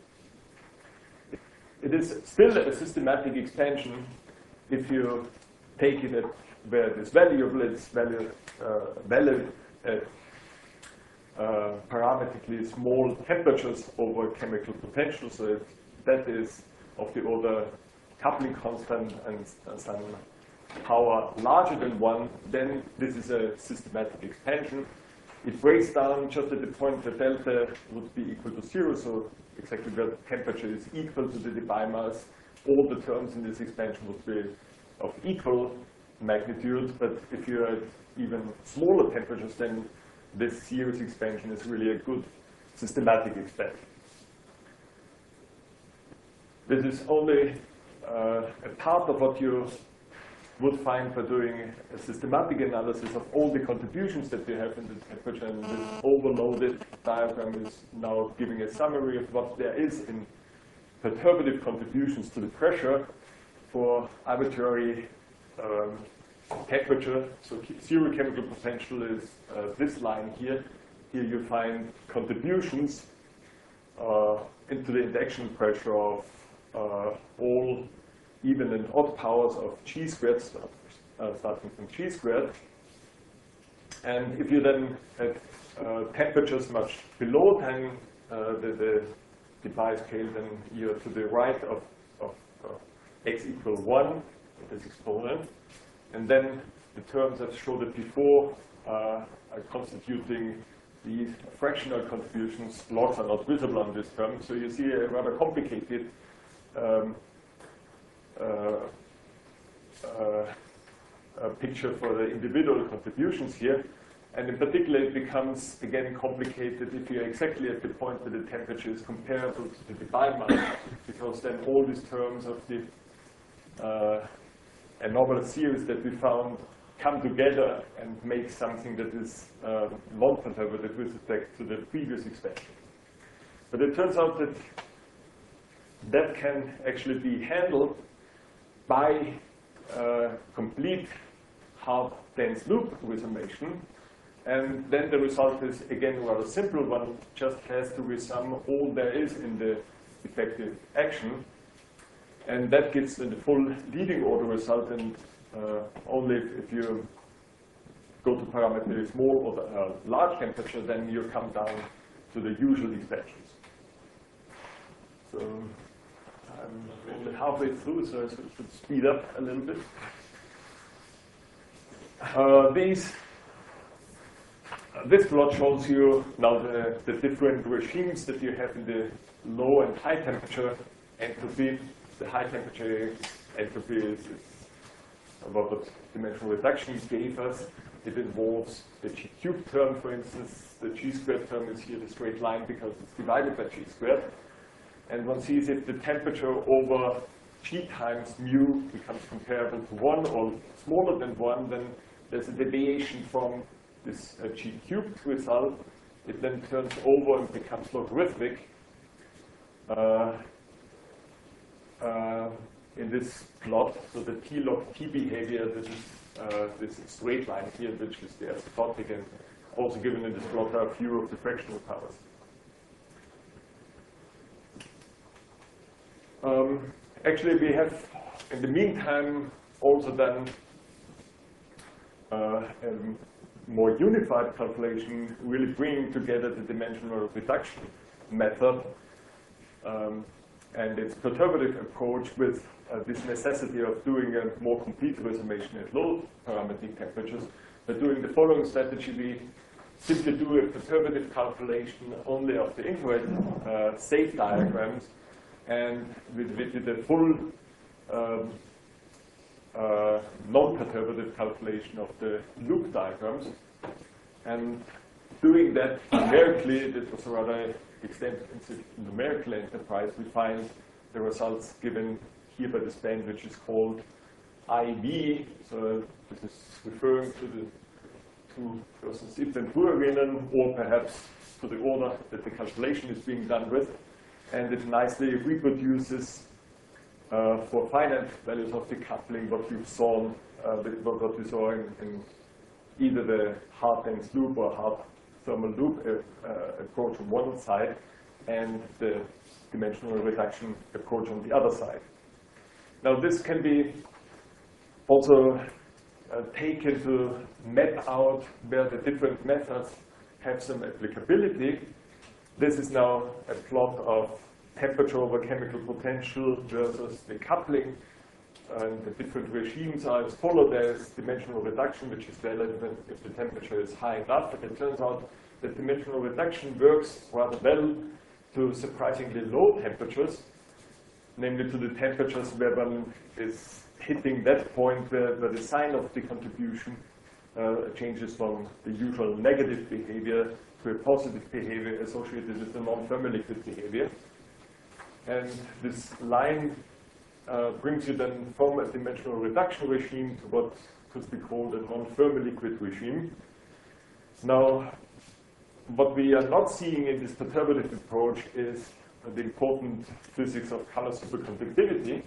It is still a systematic expansion if you take it at where it is valuable. It's valid at parametrically small temperatures over chemical potential. So if that is of the order coupling constant and some power larger than 1, then this is a systematic expansion. It breaks down just at the point that delta would be equal to 0, so exactly where the temperature is equal to the debye mass. All the terms in this expansion would be of equal magnitude, but if you're at even smaller temperatures, then this series expansion is really a good systematic expansion. This is only a part of what you would find by doing a systematic analysis of all the contributions that you have in the temperature, and this overloaded diagram is now giving a summary of what there is in perturbative contributions to the pressure for arbitrary temperature. So zero chemical potential is this line here. Here you find contributions into the induction pressure of all even and odd powers of g squared, starting from g squared. And if you then at temperatures much below, then the device scale, then you're to the right of x equal 1, this exponent. And then the terms I've showed it before are constituting these fractional contributions. Logs are not visible on this term, so you see a rather complicated picture for the individual contributions here. And in particular, it becomes, again, complicated if you're exactly at the point where the temperature is comparable to the Debye mass, because then all these terms of the anomalous series that we found come together and make something that is non-perturbative with respect to the previous expansion. But it turns out that that can actually be handled by complete hard dense loop resummation. And then the result is, again, rather simple. One just has to resum all there is in the effective action. And that gives the full leading order result. And only if you go to parameter small or large temperature, then you come down to the usual expansions. So I'm only halfway through, so I should speed up a little bit. This plot shows you now the different regimes that you have in the low and high temperature entropy. The high temperature entropy is what dimensional reduction gave us. It involves the G cubed term, for instance. The G squared term is here the straight line because it's divided by G squared. And one sees if the temperature over G times mu becomes comparable to 1 or smaller than 1, then there's a deviation from this G cubed result. It then turns over and becomes logarithmic. In this plot, so the T log T behavior, this is this straight line here, which is the asymptotic, and also given in this plot are a few of the fractional powers. Actually, we have, in the meantime, also done a more unified calculation, really bringing together the dimensional reduction method and its perturbative approach with this necessity of doing a more complete resummation at low parametric temperatures. By doing the following strategy, we simply do a perturbative calculation only of the infrared state diagrams, and we did a full non-perturbative calculation of the loop diagrams. And doing that numerically, this was a rather extensive numerical enterprise. We find the results given here by this band, which is called IV. So this is referring to the two persons, Ip and Fuhrinen, or perhaps to the order that the calculation is being done with. And it nicely reproduces for finite values of decoupling what we saw in either the hard dense loop or hard thermal loop approach on one side and the dimensional reduction approach on the other side. Now this can be also taken to map out where the different methods have some applicability. This is now a plot of temperature over chemical potential versus decoupling. And the different regimes are as follows. There's dimensional reduction, which is valid if the temperature is high enough. And it turns out that dimensional reduction works rather well to surprisingly low temperatures, namely to the temperatures where one is hitting that point where the sign of the contribution changes from the usual negative behavior to a positive behavior associated with the non-thermal liquid behavior. And this line brings you then from a dimensional reduction regime to what could be called a non-thermal liquid regime. Now, what we are not seeing in this perturbative approach is the important physics of color superconductivity.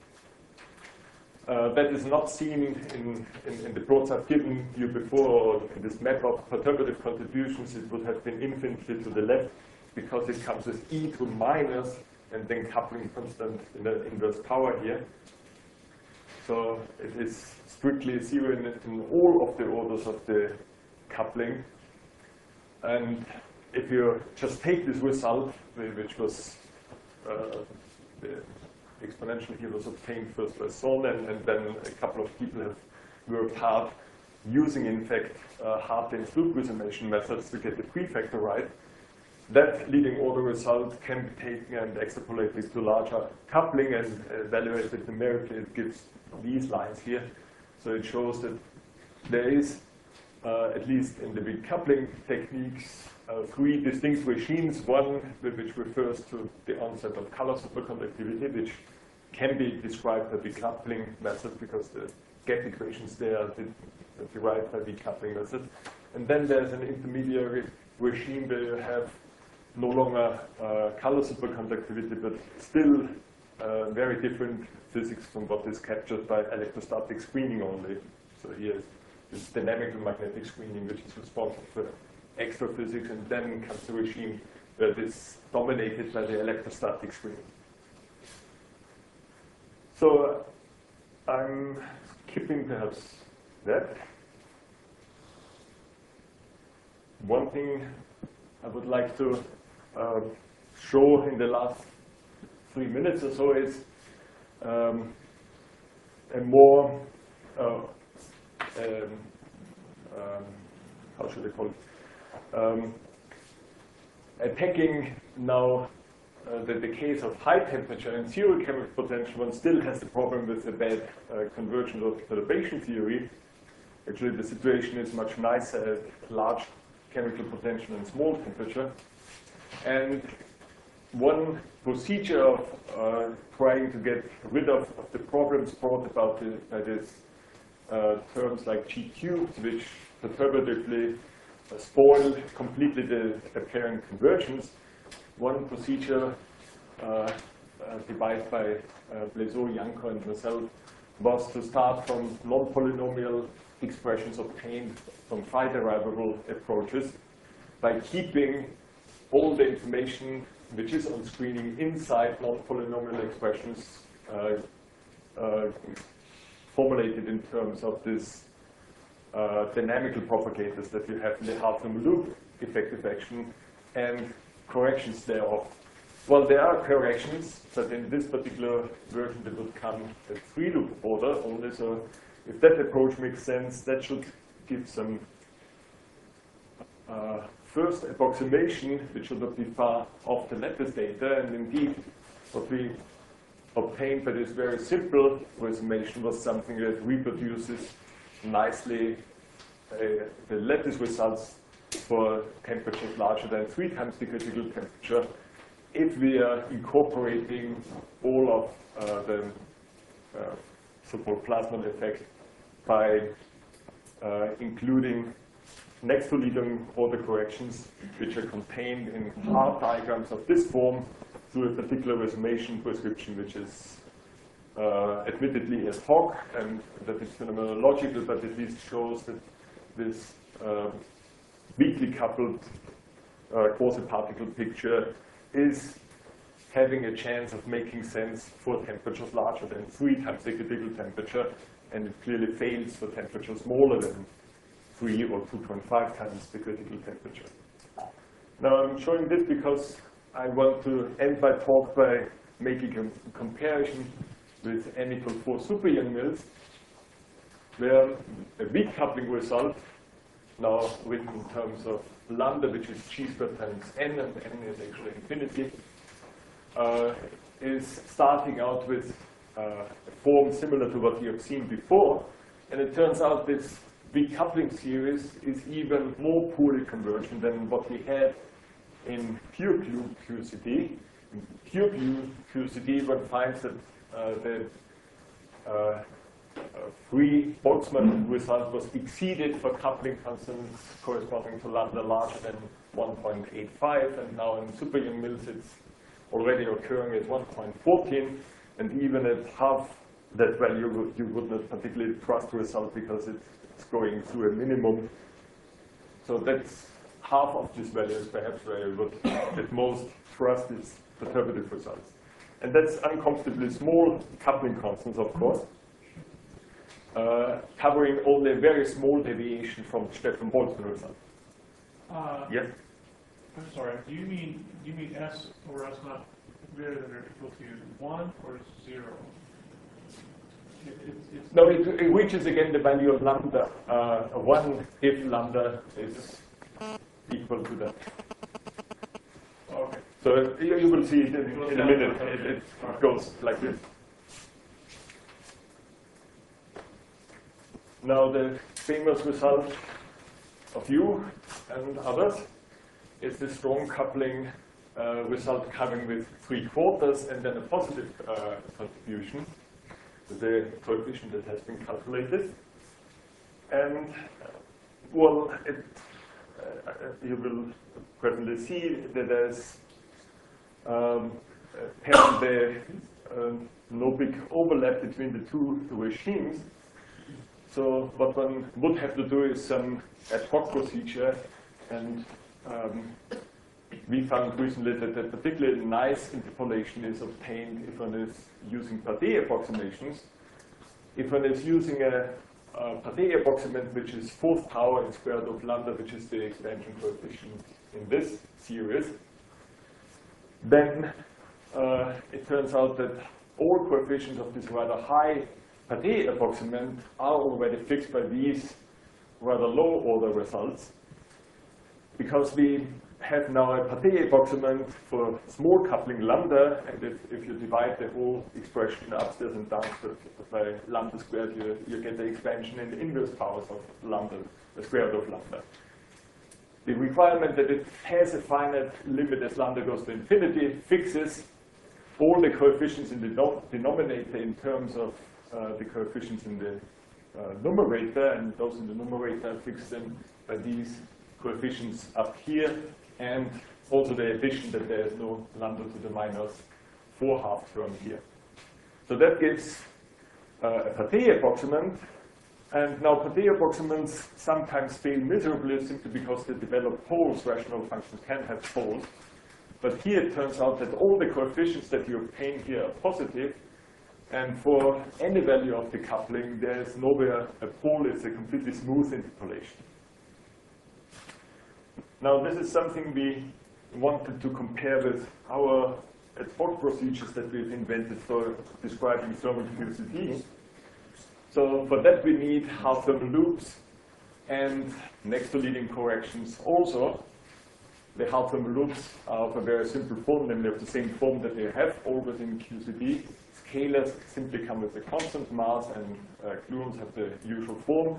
That is not seen in the plots I've given you before. In this map of perturbative contributions, it would have been infinitely to the left because it comes with e to minus and then coupling constant in the inverse power here. So it is strictly zero in all of the orders of the coupling. And if you just take this result, which was the exponential here was obtained first by Son, and then a couple of people have worked hard using, in fact, hard-dense loop resonation methods to get the prefactor right. That leading order result can be taken and extrapolated to larger coupling and evaluated numerically. It gives these lines here. So it shows that there is, at least in the big coupling techniques, 3 distinct regimes. One which refers to the onset of color superconductivity, which can be described by the coupling method because the gap equations there are derived by the coupling method. And then there's an intermediary regime where you have no longer color superconductivity, but still very different physics from what is captured by electrostatic screening only. So here is dynamical magnetic screening, which is responsible for extra physics, and then comes the regime where it is dominated by the electrostatic screening. So I'm skipping perhaps that. One thing I would like to show in the last 3 minutes or so is a more, how should I call it, attacking now the case of high temperature and zero chemical potential. One still has the problem with the bad convergence of perturbation theory. Actually, the situation is much nicer at large chemical potential and small temperature. And one procedure of trying to get rid of the problems brought about by these terms like G cubed, which perturbatively spoil completely the apparent convergence. One procedure devised by Blaiseau, Yanko, and myself was to start from non-polynomial expressions obtained from phi-derivable approaches by keeping all the information which is on screening inside non-polynomial expressions formulated in terms of this dynamical propagators that you have in the Hartmann loop effective action and corrections thereof. Well, there are corrections, but in this particular version they would come at 3-loop order only. So if that approach makes sense, that should give some first approximation, which should not be far off the lattice data. And indeed, what we obtained by this very simple resumation was something that reproduces nicely the lattice results for temperatures larger than 3 times the critical temperature if we are incorporating all of the so-called Plasmon effect by including next to leading order corrections which are contained in hard diagrams of this form through a particular resumation prescription, which is admittedly ad hoc and that is phenomenological, but at least shows that this weakly coupled quasi-particle picture is having a chance of making sense for temperatures larger than 3 times the critical temperature, and it clearly fails for temperatures smaller than 3 or 2.5 times the critical temperature. Now I'm showing this because I want to end my talk by making a comparison with N=4 super Young-Mills, where a weak coupling result, now written in terms of lambda, which is g squared times n, and n is actually infinity, is starting out with a form similar to what you have seen before. And it turns out this weak coupling series is even more poorly convergent than what we had in pure QCD. In pure QCD, one finds that the free Boltzmann result was exceeded for coupling constants corresponding to lambda larger than 1.85, and now in super Young-Mills it's already occurring at 1.14, and even at half that value you would not particularly trust the result because it's going through a minimum. So that's half of this value is perhaps where you would at most trust its perturbative results. And that's uncomfortably small coupling constants, of course, covering only a very small deviation from the Stefan Boltzmann result. Yes? I'm sorry, do you mean S or S not greater than or equal to 1 or 0? It's No, it reaches again the value of lambda 1 if lambda is equal to that. okay. So you will see it in a minute. It goes like this. Now the famous result of you and others is the strong coupling result coming with 3/4 and then a positive contribution, the coefficient that has been calculated. And well, you will presently see that there's apparently no big overlap between the two regimes. So what one would have to do is some ad hoc procedure, and we found recently that a particularly nice interpolation is obtained if one is using Pardee approximations. If one is using a Pardee approximation which is 4th power and square root of lambda, which is the expansion coefficient in this series, then it turns out that all coefficients of this rather high Pardee approximation are already fixed by these rather low order results, because we have now a Pardee approximation for small coupling lambda, and if you divide the whole expression upstairs and downstairs by lambda squared, you get the expansion in the inverse powers of lambda, the square root of lambda. The requirement that it has a finite limit as lambda goes to infinity fixes all the coefficients in the denominator in terms of the coefficients in the numerator, and those in the numerator fix them by these coefficients up here, and also the addition that there is no lambda to the -4 term here. So that gives a Pardee approximation. And now Pardee approximations sometimes fail miserably simply because they develop poles. Rational functions can have poles. But here it turns out that all the coefficients that you obtain here are positive. And for any value of the coupling, there is nowhere a pole. It's a completely smooth interpolation. Now this is something we wanted to compare with our ad hoc procedures that we've invented for describing thermal QCD. So for that we need half thermal loops and next to leading corrections also. The half thermal loops are of a very simple form, namely of the same form that they have always in QCD. Scalars simply come with a constant mass, and gluons have the usual form.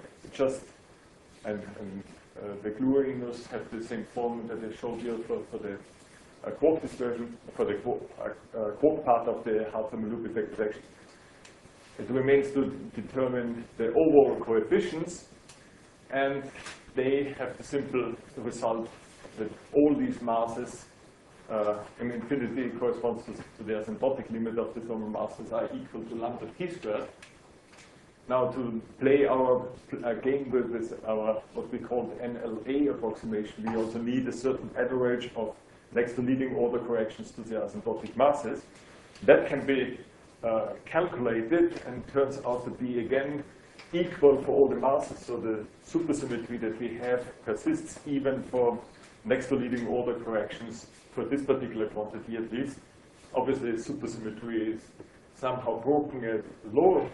The gluinos have the same form that I showed you for the quark dispersion, for the quark part of the half thermal loop effective action. It remains to determine the overall coefficients, and they have the simple result that all these masses in infinity corresponds to the asymptotic limit of the thermal masses are equal to lambda t squared. Now to play our game with our what we call the NLA approximation, we also need a certain average of next to leading order corrections to the asymptotic masses. That can be calculated and turns out to be again equal for all the masses. So the supersymmetry that we have persists even for next to leading order corrections for this particular quantity at least. Obviously supersymmetry is somehow broken at low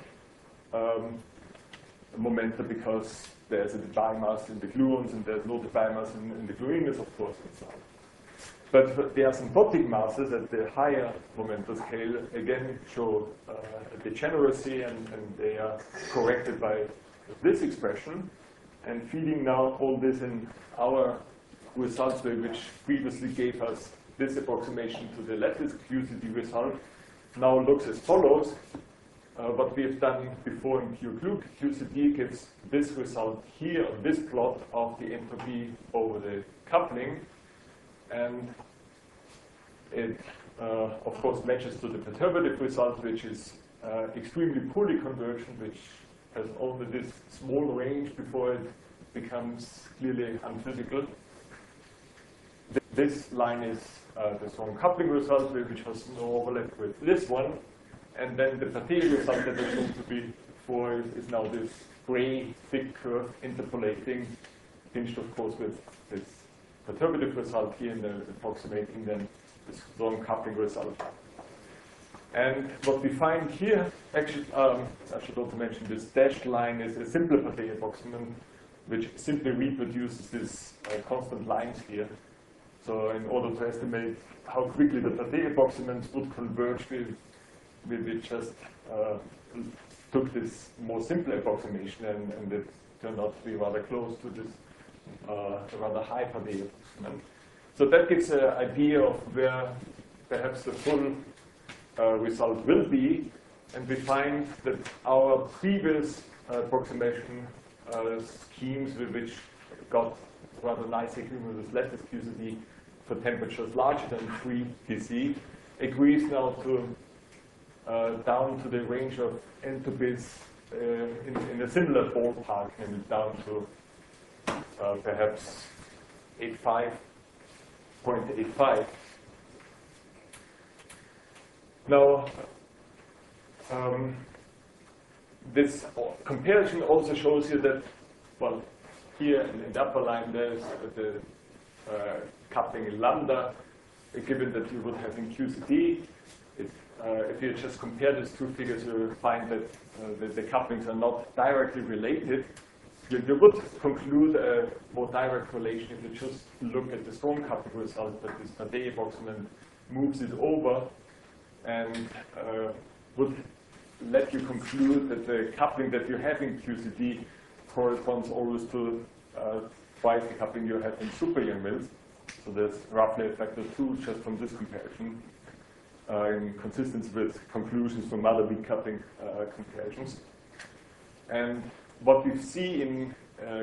momenta because there's a debye mass in the gluons and there's no debye mass in the gluinos, of course, and so on. But the asymptotic masses at the higher momenta scale again show degeneracy, and they are corrected by this expression. And feeding now all this in our results, which previously gave us this approximation to the lattice QCD result, now looks as follows. What we have done before in pure QCD gives this result here on this plot of the entropy over the coupling. And it, of course, matches to the perturbative result, which is extremely poorly convergent, which has only this small range before it becomes clearly unphysical. This line is the strong coupling result, which has no overlap with this one. And then the Pardee result that I showed to be before is now this gray thick curve interpolating, hinged, of course, with this perturbative result here and approximating then the strong coupling result. And what we find here, actually, I should also mention this dashed line is a simple Patet approximation, which simply reproduces this constant lines here. So in order to estimate how quickly the Patet approximants would converge, we just took this more simple approximation, and it turned out to be rather close to this rather high Patet approximant. So that gives an idea of where perhaps the full result will be, and we find that our previous approximation schemes, which got rather nice agreement with lattice QCD for temperatures larger than 3 TC, agrees now to down to the range of entropies in a similar ballpark, and down to perhaps 0.85. Now, this comparison also shows you that, well, here in the upper line there's the coupling in lambda, given that you would have in QCD. If you just compare these two figures, you will find that the couplings are not directly related. You would conclude a more direct relation if you just look at the strong coupling result, that this Patet approximant moves it over, and would let you conclude that the coupling that you have in QCD corresponds always to twice the coupling you have in super Yang-Mills. So there's roughly a factor 2 just from this comparison, in consistency with conclusions from other weak coupling comparisons. And what we see in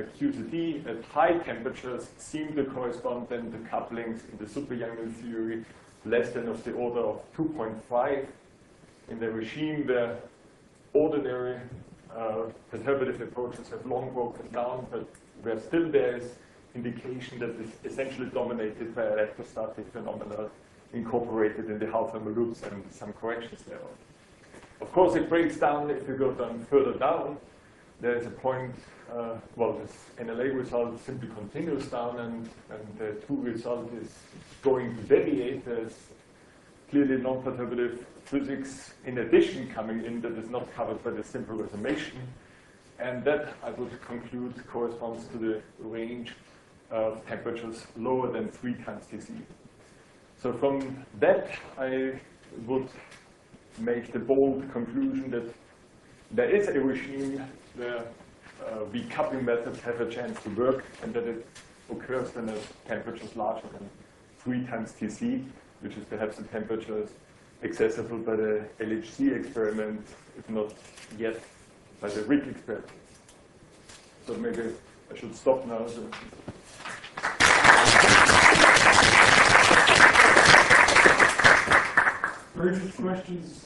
QCD at high temperatures seem to correspond then to couplings in the super Yang-Mills theory less than of the order of 2.5 in the regime where ordinary perturbative approaches have long broken down, but where still there is indication that it's essentially dominated by electrostatic phenomena incorporated in the Hall-Thermal loops and some corrections thereof. Of course, it breaks down if you go down further down. There's a point, well, this NLA result simply continues down, and the 2 result is going to deviate. There's clearly non-perturbative physics in addition coming in that is not covered by the simple resumation. And that, I would conclude, corresponds to the range of temperatures lower than 3 times Tc. So from that, I would make the bold conclusion that there is a regime where weak coupling methods have a chance to work, and that it occurs then at temperatures larger than 3 times Tc, which is perhaps the temperatures accessible by the LHC experiment, if not yet by the RIC experiment. So maybe I should stop now. Urgent questions?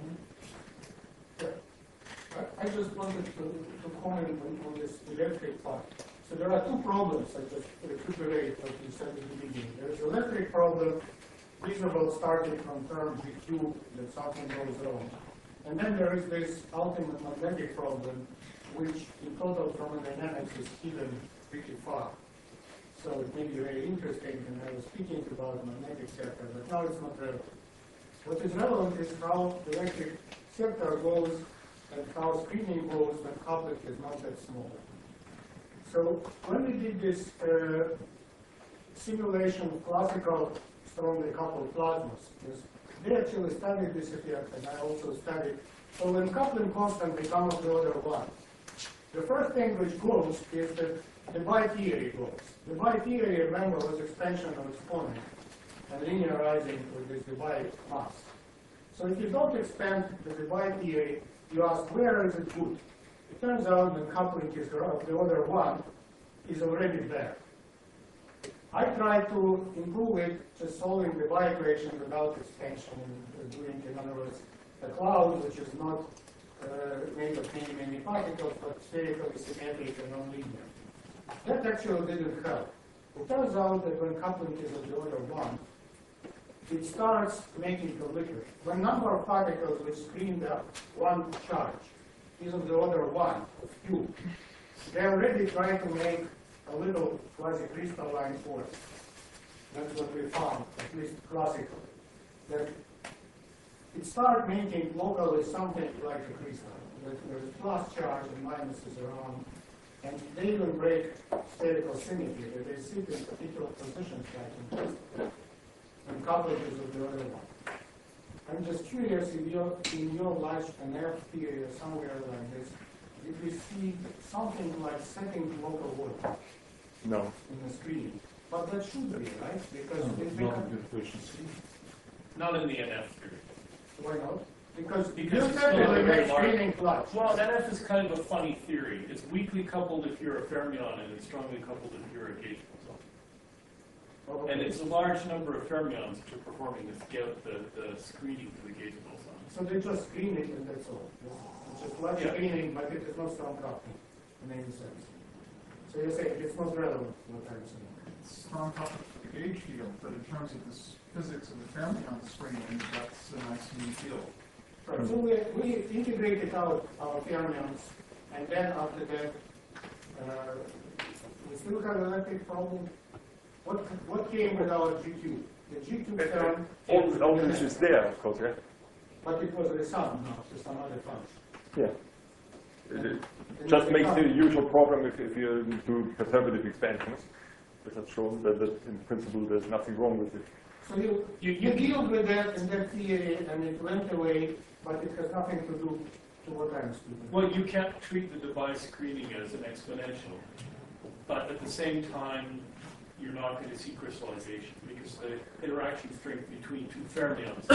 I just wanted to comment on this electric part. So there are 2 problems I just recuperate what you said at the beginning. There is electric problem, reasonable starting from term GQ, that something goes wrong. And then there is this ultimate magnetic problem, which in total thermodynamics is hidden pretty far. So it may be very interesting, and I was speaking about magnetic sector, but now it's not relevant. What is relevant is how the electric sector goes and how screening goes when coupling is not that small. So when we did this simulation of classical strongly coupled plasmas, they actually studied this effect, and I also studied. So when coupling constant becomes of the order 1, the first thing which goes is that the Debye theory goes. The Debye theory, remember, was expansion of exponent and linearizing with this Debye mass. So if you don't expand the Debye theory, you ask, where is it good? It turns out that coupling is of the order 1 is already there. I tried to improve it just solving the Debye equation without expansion, doing, in other words, the cloud, which is not made of many particles, but spherically symmetric and nonlinear. That actually didn't help. It turns out that when coupling is of the order 1, it starts making a liquid. When number of particles which screen the one charge is of the order 1 of Q, they already try to make a little quasi-crystalline force. That's what we found, at least classically. That it starts making locally something like a crystal. That there's plus charge and minuses around, and they even break spherical symmetry. That they sit in particular positions like in crystal, and coupletures of the other one. I'm just curious, in your large NF theory or somewhere like this, did we see something like setting local work No. in the screen? But that should be, right? Because it Not good efficiency. Not in the NF theory. why not? Because you Because it's certainly still make very large. screening clutch. Well, NF is kind of a funny theory. It's weakly coupled if you're a fermion, and it's strongly coupled if you're a gauge boson. Okay. And it's a large number of fermions which are performing the screening for the gauge boson. So they just screen it and that's all. It's just clutch Yeah. screening, but it is not strong coupling in any sense. So you're saying it's not relevant what I'm saying. Strong coupling for the gauge field, but in terms of the physics of the fermion screening, that's a nice new field. Right. So we integrated our fermions, and then after that, we still have electric problem. What came with our GQ? The GQ ferm, All this is there, of course, yeah? but it was resum now to some other function. Yeah. It just makes the usual problem if you do conservative expansions. It has shown that in principle there's nothing wrong with it. So you deal with that in that theory, and it went away, but it has nothing to do to what I'm speaking. Well, you can't treat the device screening as an exponential, but at the same time, you're not going to see crystallization because the interaction strength between two fermions.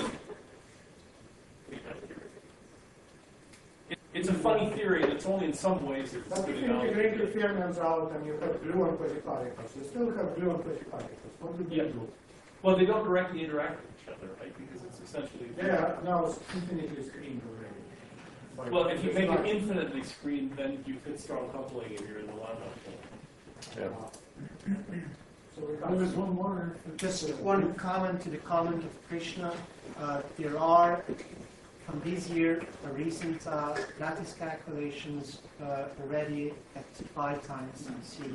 It's a funny theory, and it's only in some ways it's But good if you enough. integrate the fermions out and you have gluon quasiparticles, you still have gluon quasiparticles. What do you Yeah. do? Well, they don't directly interact with each other, right? Because it's essentially. They are now infinitely screened already. By- Well, if you it's make not- it infinitely screened, then you fit strong coupling if you're in the lambda. Yeah. So we There is can't. one more. Just one comment to the comment of Krishna. There are, from this year, recent lattice calculations already at 5 times C.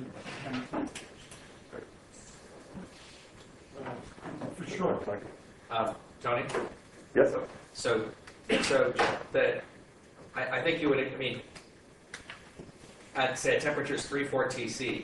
For sure. Tony? Yes? So I think you would, I mean, at say a temperature is 3-4 TC,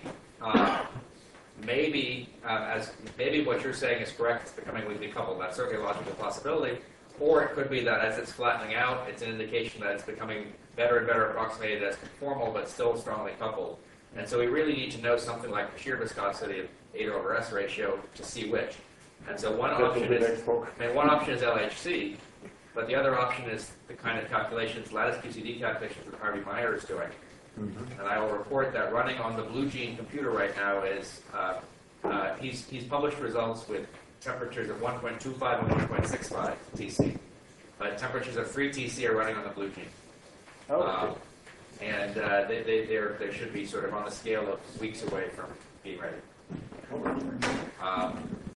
maybe what you're saying is correct, it's becoming weakly coupled. That's certainly a logical possibility. Or it could be that as it's flattening out, it's an indication that it's becoming better and better approximated as conformal, but still strongly coupled. And so we really need to know something like the shear viscosity of eta/S ratio to see which. And so one That will option be is, next talk. one option is LHC, but the other option is the kind of calculations, lattice QCD calculations that Harvey Meyer is doing. Mm-hmm. And I will report that running on the Blue Gene computer right now is, he's published results with temperatures of 1.25 and 1.65 TC. But temperatures of 3 TC are running on the Blue Gene. Okay. And they should be sort of on the scale of weeks away from being ready.